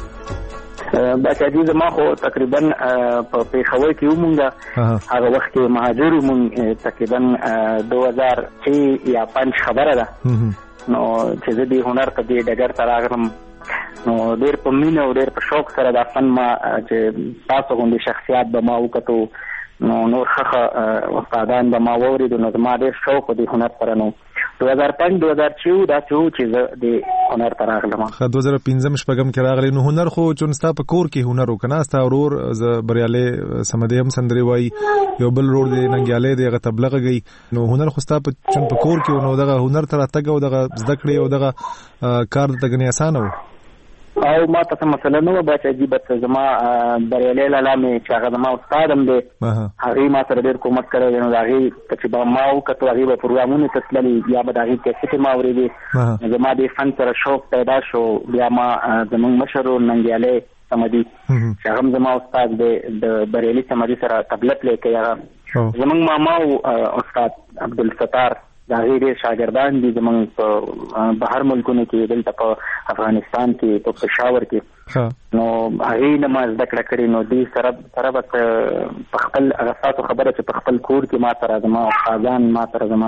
باچاجي زما خو تقریبا په پیښور کې ومونږه هغه وخت کې مهاجر ومونږ تقریبا دو هزار چې یا پنځ خبره ده. نو چې زه دې هنر ته دې ډګر ته راغلم نو ډېر په مینه او ډېر په شوق سره دا فن ما چې تاسو غوندې شخصیات به ما وکتو نو نور ښه استادان به ما واورېدو نو زما ډېر شوق و دې هنر سره. نو دو هزار پنځ دو هزار چې و داسې و چې زه د هنر ته راغلم. ښه دو هزار پنځم شپږم کې راغلی. نو هنر خو چون ستا په کور کې هنر و که نه؟ ستا ورور زه بریالي صمدی هم سندرې وایي، یو بل ورور دی ننګیالی دی هغه طبله غږوي. نو هنر خو ستا په چون په کور کې و نو دغه هنر ته راتګ او دغه زده کړې او دغه کار دلته ګنې اسانه و؟ او ما ته څه مسله نه وه باچاجي، بس زما بریالی لالا مې چې هغه زما استاد هم دی هغې ما سره ډېر کومک کړی دی. نو د هغې چې به ما وکتو هغې به پروګرامونو ته تللې یا به د هغې کیسټې ما اورېدې. زما دې فن سره شوق پیدا شو. بیا ما زموږ مشر ورور ننګیالی صمدي چې هغه هم زما استاد دی د بریالي صمدي سره طبله پلی کوي. هغه زموږ ماما او استاد عبدالستار د هغې ډېر شاګردان دي زموږ په بهر ملکونو کې، دلته په افغانستان کې په پېښور کې. نو هغې نه ما زده کړه کړې. نو دې سره سره به په خپل هغه ستاسو خبره چې په خپل کور کې ما سره زما استادان ما سره زما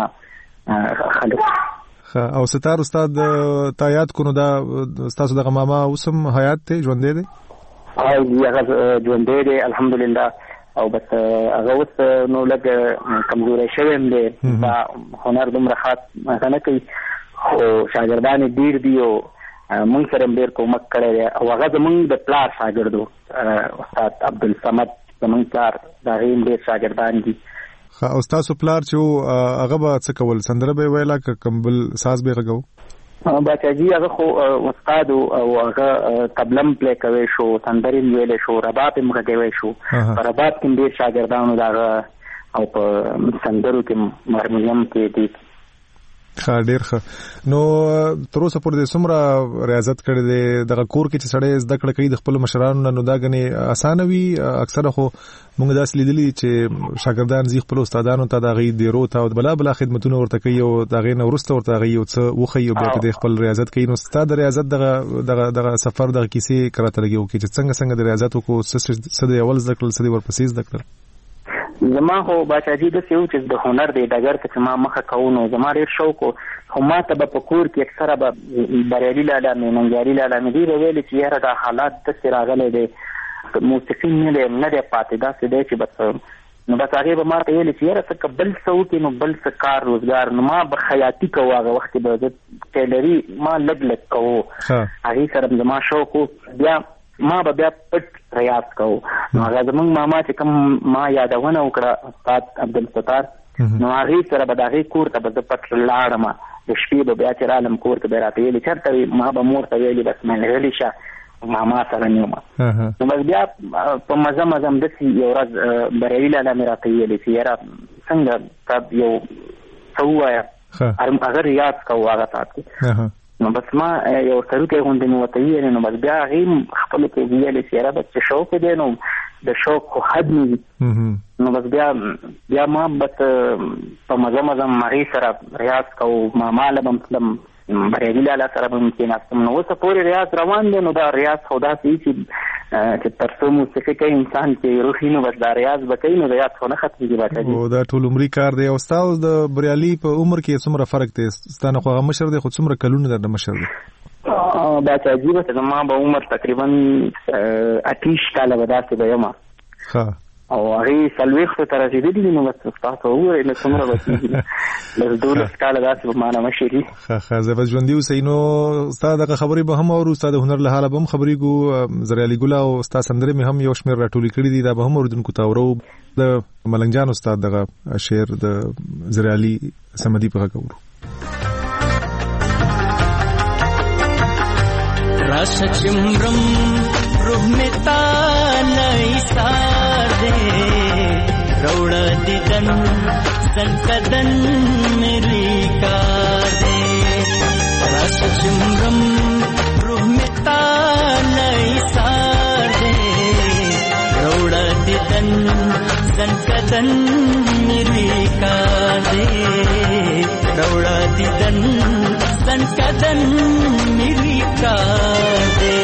خلک. او ستار استاد تا یاد کو نو دا ستاسو دغه ماما اوس هم حیات دی، ژوندی دی؟ هغه ژوندی دی الحمدلله. او بس هغه اوس نو لږ کمزوری شوی هم دی، دا هنر دومره خاص هغه نه کوي، خو شاګردان یې ډېر دي او موږ سره هم ډېر کومک کړی دی. او هغه زموږ د پلار شاګرد و استاد عبدالصمد زموږ پلار، د هغې هم ډېر شاګردان دي. او ستاسو پلار چې و هغه به څه کول؟ سندره به یې ویله که کوم بل ساز به یې غږو؟ باچاجي هغه خو استاد او هغه طبله هم پلی کوی شو، سندرې هم ویلی شو، رباب هم غږوی شو. په رباب کې هم ډېر شاګردانو د هغه او په سندرو کې هارمونیم کې دي. ښه ډېر ښه. نو تر اوسه پورې دې څومره ریاضت کړی دی دغه کور کې چې سړی زده کړه کوي د خپلو مشرانو نه؟ نو دا ګنې اسانه وي؟ اکثره خو موږ داسې لیدلي چې شاګردان ځي خپلو استادانو ته د هغې دیرو ته او بلا بلا خدمتونه ورته کوي او د هغې نه وروسته ورته هغې یو څه وښیي او بیا په دې خپل ریاضت کوي. نو ستا د ریاضت دغه دغه دغه سفر دغه کیسې که راته لږې وکړي چې څنګه څنګه د ریاضت وکړو، څه دې اول زده کړل، څه دې ورپسې زده کړل؟ زما خو باچاجي داسې و چې د هنر د ډګر ته چې ما مخه کوو نو زما ډېر شوق و. خو ما ته به په کور کې اکثره به بریالي لالا مې ننګیالي لالا مې ډېر ویلې چې یاره دا حالات داسې راغلی دی، موسیقي نه دی نه دی پاتې، داسې دی چې بس نو بس هغې به ما ته ویلې چې یاره څه که بل څه وکړې نو بل څه کار روزګار. نو ما به خیاطي کوو هغه وخت کې به زه ټیلري ما لږ لږ کوو، هغې سره زما شوق و. بیا ما به بیا پټ ریاض کوو. نو هغه زموږ ماما چې کوم ما یادونه وکړه استاد عبدالستار، نو هغې سره به د هغې کور ته به زه پټ لاړم. د شپې به بیا چې رالم کور ته به یې راته ویلې چېرته وي، ما به مور ته ویلې بس مې غلی شه ماما سره نه یم. نو بس بیا په مزه مزه همداسې یو ورځ بریالي لالا مې راته ویلې چې یاره څنګه تا یو څه ووایه، هغه ریاض کوو هغه ساعت کې. نو بس ما یو سروکی غوندې مې ورته ویلې. نو بس بیا هغې خپلو کې ویلې چې یاره بس چې شوق دی نو د شوق خو حد نه وي. نو بس بیا بیا ما بس په مزه مزه هغې سره ریاض کوو، ماما له به م تلم، بریالي لالا سره به م کېناستم. نو اوسه پورې ریاض روان دی. نو دا ریاض خو داسې وي چې چې تر څو موسیقي کوي انسان چې روحي نو بس دا ریاض به کوي، نو ریاض خو نه ختمېږي باچاجي. او دا ټول عمري کار دی. او ستا د بریالي په عمر کې څومره فرق دی؟ ستا نه خو هغه مشر دی، خو څومره کلونه در د مشر دی؟ باچاجي بس زما به عمر تقریبا اتیش کاله به داسې به یم. او هغې څلوېښتو ته رسېدلي دي. نو بس تاسو وګورئ لږ څومره به کېږي، لږ دولس کاله داسې به مانه مشر وي. ښه ښه زه به ژوندي اوسئ. نو ستا دغه خبرې به هم اورو، ستا د هنر له حاله به هم خبرېږو. زریالي ګله او ستا سندرې مې هم یو شمېر راټولې کړي دي، دا به هم اورېدونکو ته اورو. د ملنګ جان استاد دغه شعر د زریالي صمدي په غږ اورو. راشه چې مرم روح مې تا نه ایسار دی، روړه دیدن zan kadan meri ka de ras chimram ruh mein talai sar de rauda didan zan kadan meri ka de rauda didan zan kadan meri ka de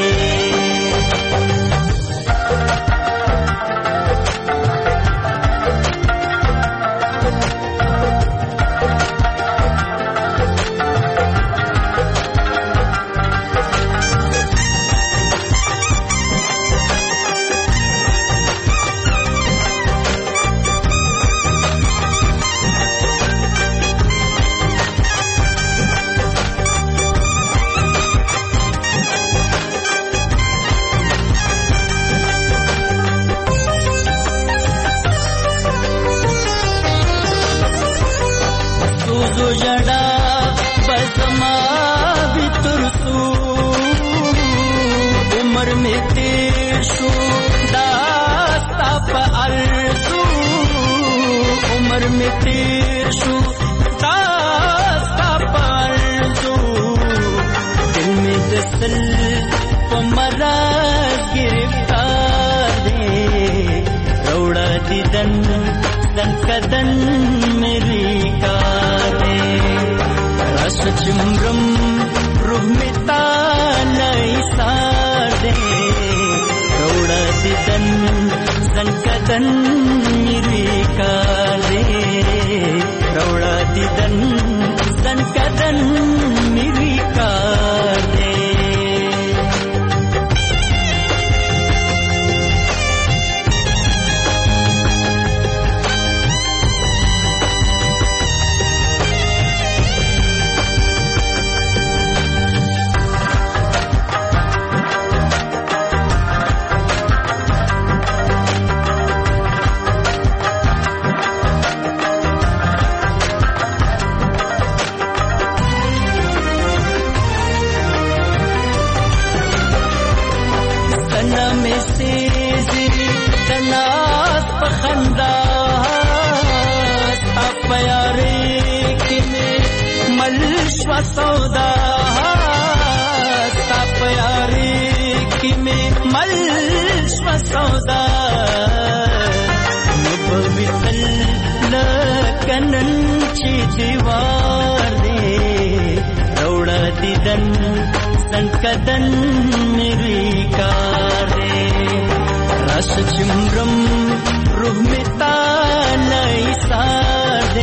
kadan meri ka de ras chimram ruh mein talai sar de rauda didan zan kadan meri ka de rauda didan zan kadan meri ka de सौदा प्यारे की में मल सौदा विसल कनन ची दीवार दे रौड़ा दिदन संकदन मेरी कारे रस चिमरम रूह में तालाई सार दे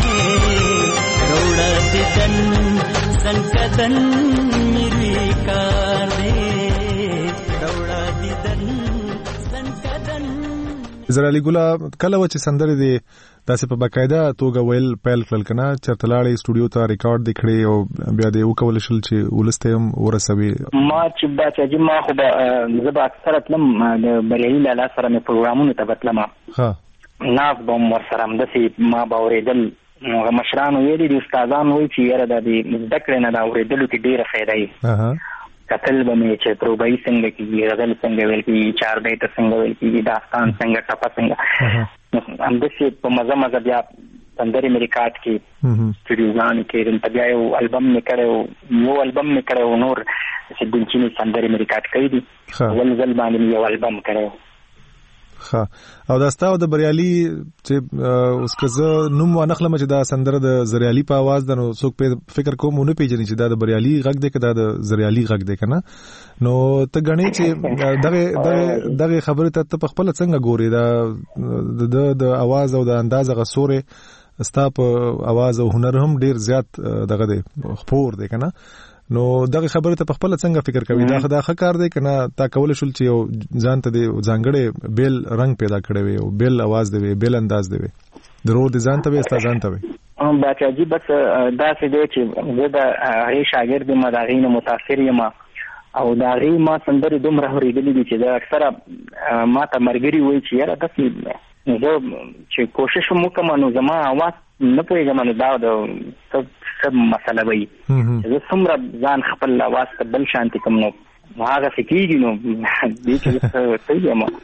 रौड़ा दिदन संकदन मेरी कार दे रौड़ा दिदन संकदन زرالی ګولا کله و چې سندره دی داسې په باقاعده توګه ویل پیل کړل کنه چرته لاړې سټوډیو ته ریکارډ دی کړې او بیا دې وکول شل چې ولسته هم ورسوي ما چې با چې ما خو به زبا اکثر تلم د بریالي لاله سره مې پروګرامونه ته بتلم ها ناز به ور سره هم دسي ما به اورېدل مشرانو ویلي دي استادان وایي چې یاره د دې زده کړې نه د اورېدلو کې ډېره فایده وي کتل به مې چې پروبایي څنګه کېږي غزل څنګه ویل کېږي چاربیت څنګه ویل کېږي داستان څنګه ټپه څنګه همداسې په مزه مزه بیا سندرې مې ریکارډ کړي سټوډیوګانو کې دلته بیا یو البم مې کړی و یو البم مې کړی و نور چې دلچینې سندرې مې ریکارډ کړي دي ول ځل باندې مې یو البم کړی و ها او دا ستاسو د بریالي چې اوس که زه نوم وانخلم چې دا سندره د زریالي په आवाज د نو څوک په فکر کوم نه پیژني چې دا د بریالي غږ دی که دا د زریالي غږ دی کنه نو ته غني چې دغه دغه خبره ته په خپل څنګه ګوري دا د د आवाज او د انداز غسوره ستا په आवाज او هنر هم ډیر زیات دغه دی خپور دی کنه نو دغه خبره ته په خپل څنګه فکر کوي دا خدای ښه کار دی کنه تا کول شول چې یو ځان ته دی ځانګړې بیل رنگ پیدا کړی وي او بیل आवाज دی بیل انداز دی ضرور دي ځان ته وي استا ځان ته وي ام بچا جی بس دا څه دی چې زه د هغې شاګرد یم د هغې نه متاثر یم او د هغې ما سندرې دومره اورېدلې دي چې د اکثره ما ته ملګري وایي چې یاره داسې زه چې کوشش هم وکړم نو زما اواز نه پوهېږم نو دا د څه مسله وي چې زه څومره ځان خپل اواز ته بل شانتې کړم نو هغسې کېږي نو دې کې زه څه یم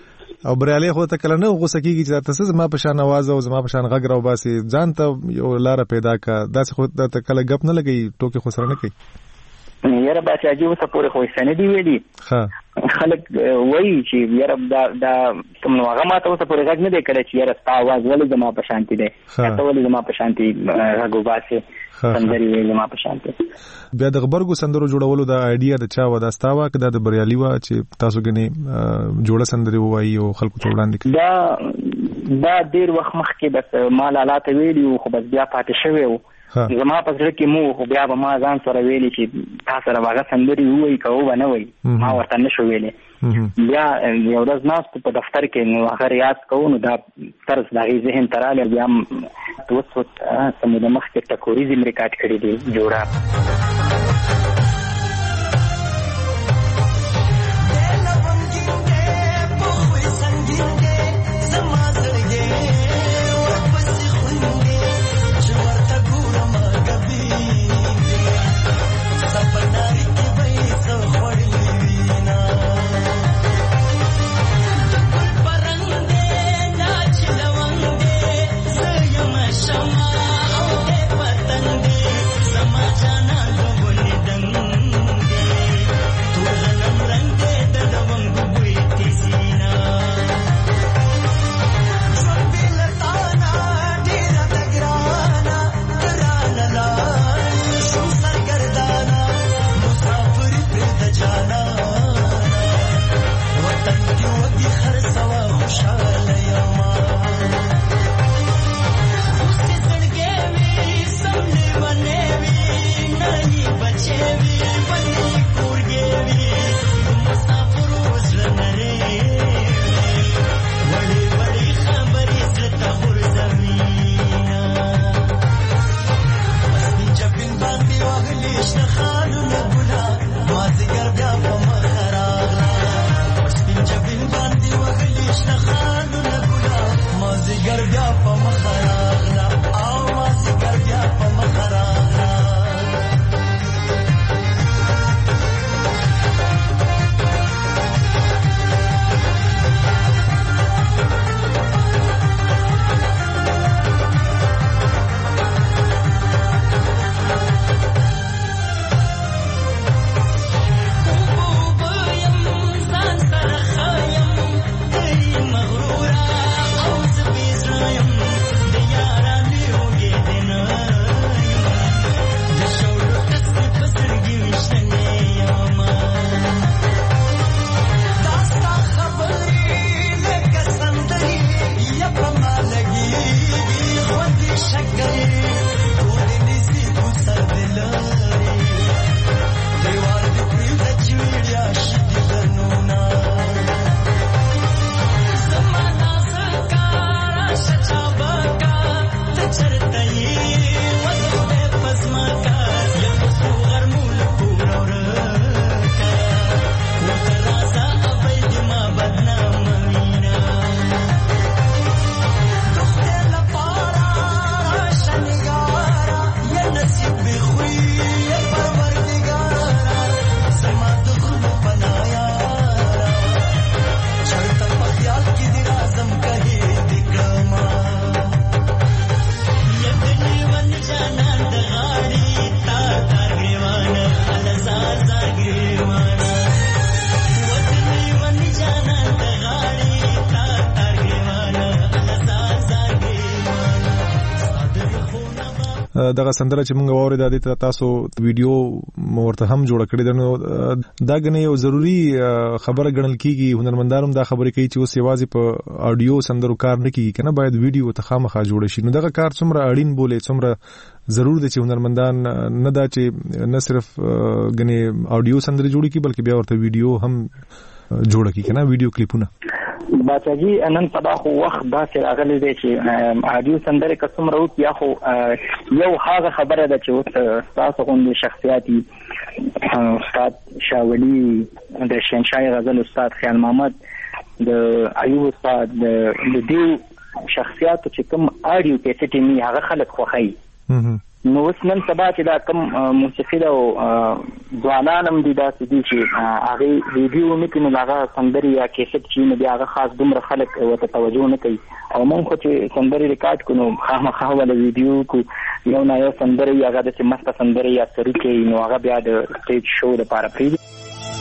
او بریالي خو ته کله نه غوسه کیږي چې تاسو زما په شان आवाज او زما په شان غږ راو باسي ځان ته یو لار پیدا کا داسې خو ته کله غپ نه لګي ټوکی خو سره نه کوي یاره بچا جو څه پورې خو سن دی ویلي ها خلک وایي چې یاره دا دا کوم نو هغه ماته اوسه پورې غږ نه دی کړی چې یاره ستا आवाज ولې زما په شانتي دی ته ولې زما په شانتي غږ وباسي سندري ویل زما په شانتي بیا د خبرګو سندرو جوړولو د ایډیا د چا و دا ستاوه کدا د بریالي وا چې تاسو غني جوړه سندري وایي او خلکو ته وړاندې دا دا ډیر وخت مخکې بس مال الاته ویلی خو بس بیا پاتې شوی و زما په ځل کې مو خو بیا به ما ځان سره ویلي چې تاسو سره واغه سندري وایي کوو نه وایي ما ورته نشو ویلي بیا یو ورځ ناست په دفتر کې نو هغه ریاض کوو نو دا طرز د هغې ذهن ته راغلی بیا هم اوس اوس څه موده مخکې ټکوریزم ریکارډ کړي دي جوړه دغه سندره چې موږ واورید د تاسو ویډیو مورته هم جوړ کړی دی نو دا غنه یو ضروری خبره ګڼل کیږي هنرمندانو دا خبرې کوي چې اوس یوازې په اډیو سندرو کار نه کیږي کنه باید ویډیو ته خامخا جوړ شي نو دغه کار څومره اړین بولې څومره ضرور دی چې هنرمندان نه دا چې نه صرف غنه اډیو سندري جوړي کی بلکې بیا ورته ویډیو هم جوړ کی کنه ویډیو کلیپونه باچاجي نن سبا خو وخت داسې راغلی دی چې اډیو سندرې که څومره وکړي یا خو یو هغه خبره ده چې اوس ستاسو غوندې شخصیاتي استاد شاولي د شینشای غزل استاد خیال محمد د ایوب استاد د دې شخصیاتو چې کوم اډیو کیسټ می هغه خلک خوښوي نو اوس نن سبا چې دا کوم موسیقي ده او ځوانان هم دي داسې دي چې هغې ویډیو نه کوي، نو هغه سندرې یا کیسټ چې نو بیا هغه خاص دومره خلک ورته توجه نه کوي. او موږ خو چې سندرې ریکارډ کړو نو خامخا وله ویډیو کړو، یو نه یو سندرې هغه داسې مسته سندرې یا سروکې نو هغه بیا د سټیج شو دپاره پرېږدي.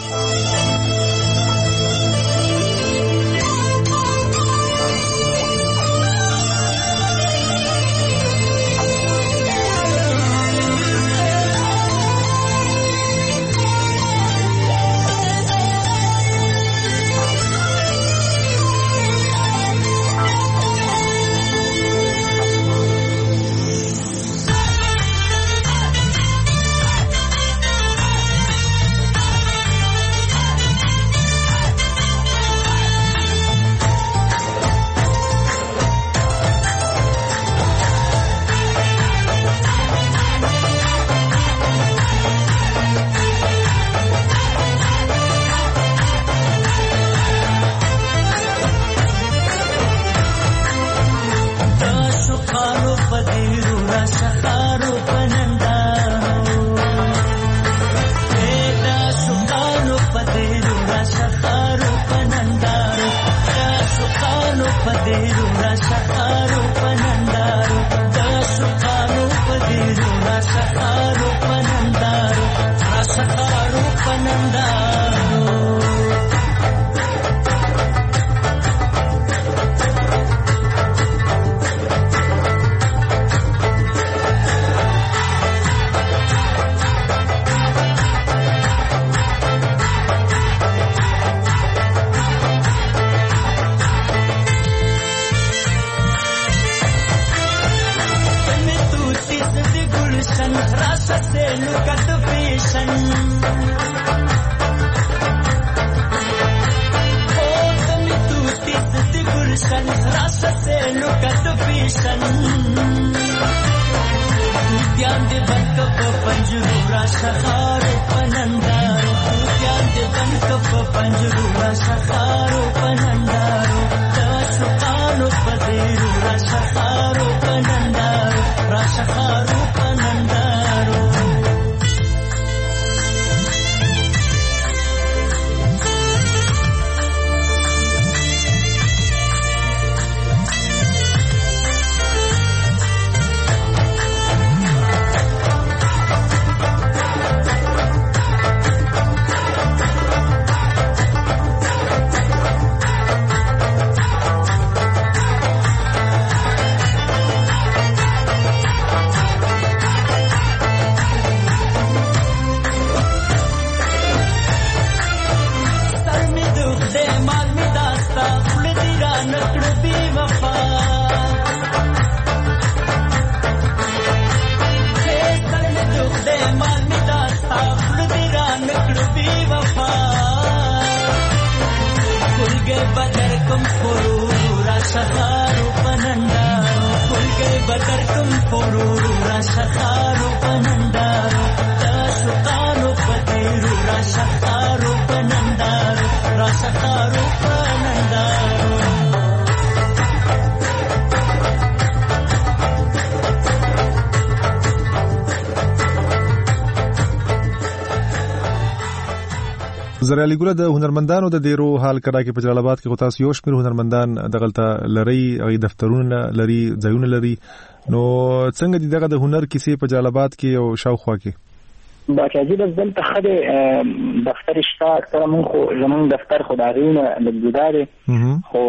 زریالي ګله د هنرمندانو د ډیرو حال کړه کې په جلال آباد کې غوتاس یو شمیر هنرمندان دغلطه لري غي دفترونه لري ځایونه لري، نو څنګه دي دغه د هنر کیسې په جلال آباد کې او شاوخوا کې؟ باچاجي د دلته خدای دفتر شته سره مونږ خو زمونږ دفتر خدایونه لګیداري خو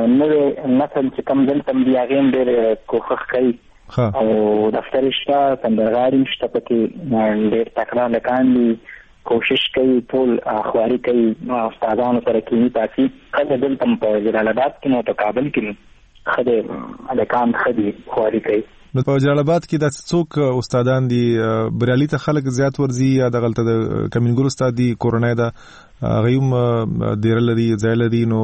نو نسل چې کم دلته دی هغه ډېر کوخخ کوي او دفتر شته سندرغاړي شته پکې ډېر تکرار لکان دي کوشش کوي ټول اخواري کوي استادانو سره کې تاسو کله دلته په جلال آباد کې نو په کابل کې خدای الکان خدي خواري کوي. نو په جلال آباد کې د څوک استادان دي بریالي ته خلک زیات ورزي یا د غلطه د کمینګور استاد دي کورونای دا غيوم ډیر لري ځای لري، نو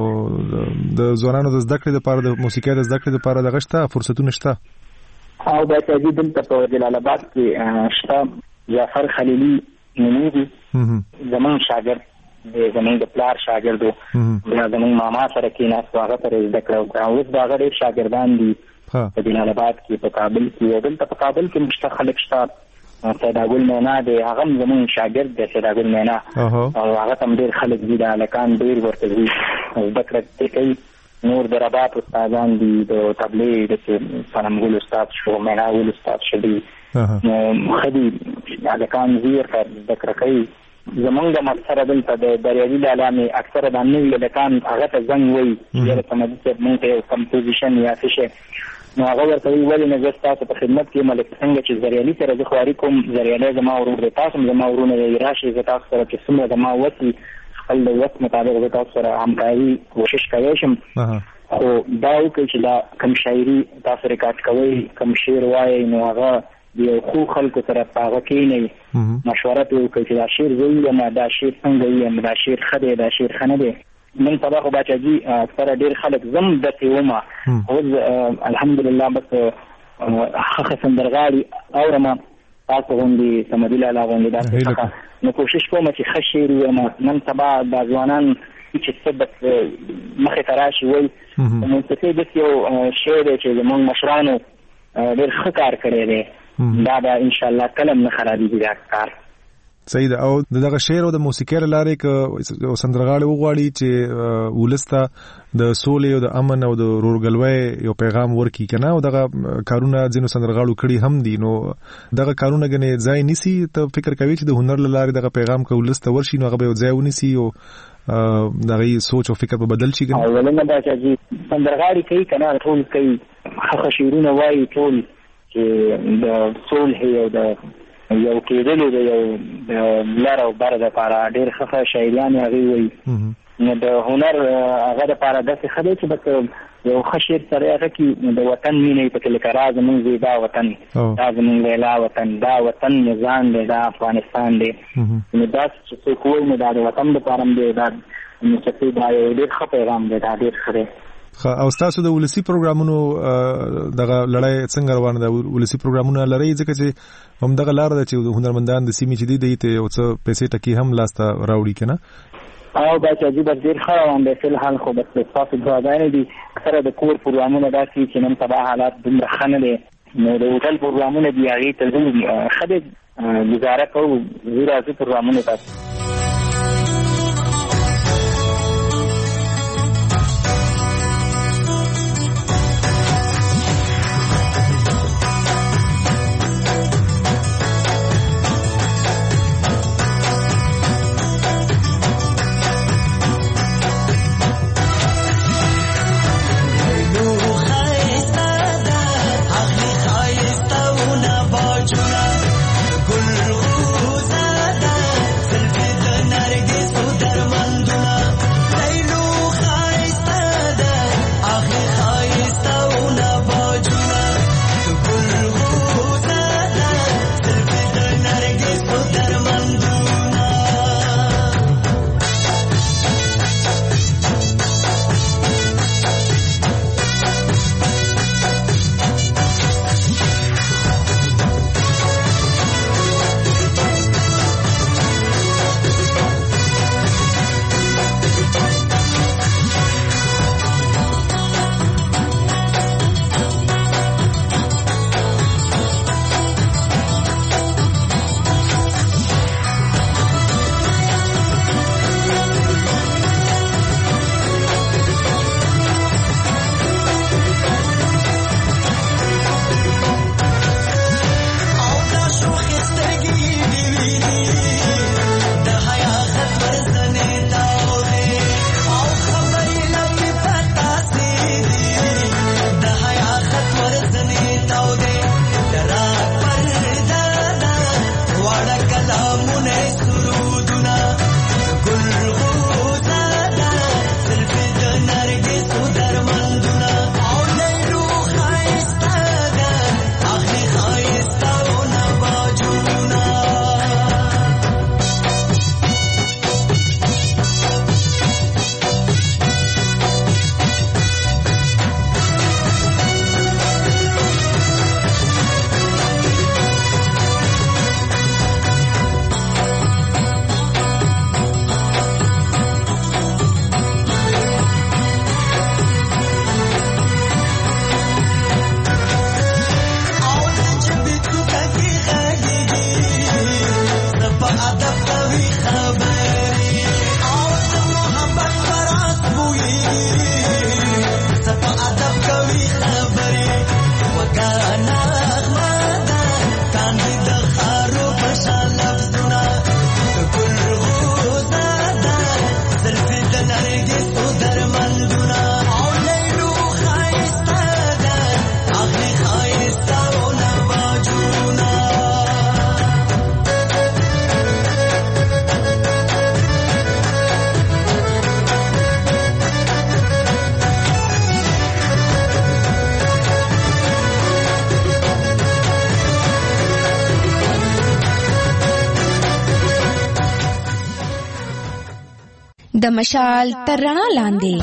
د ځوانانو د زده کړې لپاره د موسیقۍ د زده کړې لپاره د غشته فرصتونه شته او د تجدید دلته په جلال آباد کې شته جعفر خلیلی نمودي زمون شاګرد د زمون د پلار شاګردو بیا زمون ماما سره کې ناس هغه پر زده کړو او اوس دا غړي شاګردان دي په جلال آباد کې په کابل کې دلته په کابل کې مشته خلک شته سیداګل مینا دی هغه زموږ شاګرد دی سیداګل مینا او هغه هم ډېر خلک دي د هلکان ډېر ورته دي زده کړه کوي. نور د رباط استادان دي د تبلیغ د صنمګل استاد شو میناګل استاد شدي ښه دي هلکان زیر ته زده کړه کوي. زمونږ مقصره دلته د بریالي لالا مې اکثره دا نوي هلکان هغه ته زنګ وایي یاره صمدي صاحب مونږ ته یو کمپوزیشن یا څه شی نو هغه ورته وایي ولې نه زه ستاسو په خدمت کې یم لکه څنګه چې زریالي سره زه خواري کوم زریالی زما ورور دی تاسو هم زما ورونه دی راشئ زه تاسو سره چې څومره زما وس وي خپل د وس مطابق زه تاسو سره همکاري کوشش کوی شم خو دا وکړئ چې دا کم شاعري تاسو ریکارډ کوئ کم شعر وایئ نو هغه د یو خو خلکو سره په هغه کښېنئ مشوره پرې وکړئ چې دا شعر زه ویم دا شعر څنګه ویم دا شعر ښه دی دا شعر ښه نه دی. نن سبا خو باچاجي اکثره ډېر خلک زم داسې ومه اوس الحمدلله بس ښه سندرغاړي اورم تاسو غوندې صمدي لالا غوندې داسې ښه نو کوشش کوم چې ښه شعر ویم. نن سبا دا ځوانان چې څه بس مخې ته راشي وایي موسیقي داسې یو شی دی چې زموږ مشرانو ډېر ښه کار کړی دی دا به انشاءالله کله هم نه خرابېږي دا کار. صحیح ده. او دغه شعر او د موسیقۍ له لارې که سندرغاړی وغواړي چې ولس ته د سولې او د امن او د ورورګلوۍ یو پیغام ورکړي که نه او دغه کارونه ځینو سندرغاړو کړي هم دي نو دغه کارونه ګنې ځای نیسي ته فکر کوي چې د هنر له لارې دغه پیغام که ولس ته ورشي نو هغه به یو ځای ونیسي او دغه سوچ او فکر به بدل شي که نه؟ اولنه دا چې سندرغاړي کوي که نه ټول کوي ښه شعرونه وایي ټول چې د صلح او د یو کېدلو د یو لر او بر دپاره ډېر ښه شاعریان هغوی وایي نو د هنر هغه دپاره داسې ښه دی چې بس یو ښه شعر سره هغه کې د وطن مینه یې پکې لکه را زمونږ زیبا وطن دا زمونږ لیلا وطن دا وطن نظام دی دا افغانستان دی نو داسې چې څوک وایي نو دا د وطن دپاره هم دی دا موسیقي دا یو ډېر ښه پیغام دی دا ډېر ښه دی. او تاسو د ولسی پروګرامونو دغه لړۍ څنګه روانه ده؟ ولسی پروګرامونه لري ځکه چې هم دغه لار ده چې د هنرمندان د سیمې چې دی دی ته یو څه پیسې ټکي هم لاسته راوړي که نه؟ او باچا جي بس ډېر ښه روان دی فلحال خو بس ستاسو دعاګانې دي اکثره د کور پروګرامونه داسې چې نن سبا حالات دومره ښه نه دی نو د هوټل پروګرامونه دي هغې ته ځو ښه دی ګزاره کوو زه راځو پروګرامونو ته. ګل روزه ده زلفې د د مشال تر رڼا لاندې.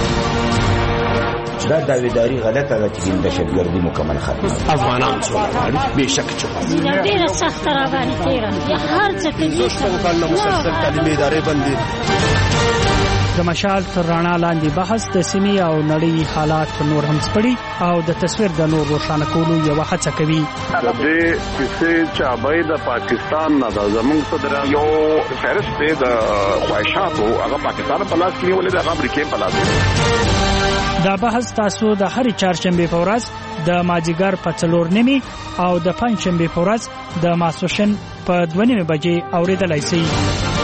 دا داویداری غلطه ده چې دهشتګردي مکمل ختمه. افغانان سوله غواړي بېشک چې ډېره سخته راغلې تېره هر څه کوي مسلسل تعلیمي ادارې بندي. د مشال تر رڼا لاندې بحث د سیمې او نړۍ حالات نور هم سپړي او د تصویر د نور روښانه کولو یو هڅه کوي. د دې کیسې چابې د پاکستان نه د زموږ صدر یو فهرست دی د خواهشاتو هغه پاکستان په لاس کې ولې د امریکا په لاس. دا بحث تاسو د هرې چهارشنبې په ورځ د مازیګر په څلور نیمې او د پنځشنبې په ورځ د ماسپښین په دوه نیمې بجې اورېدلای شئ.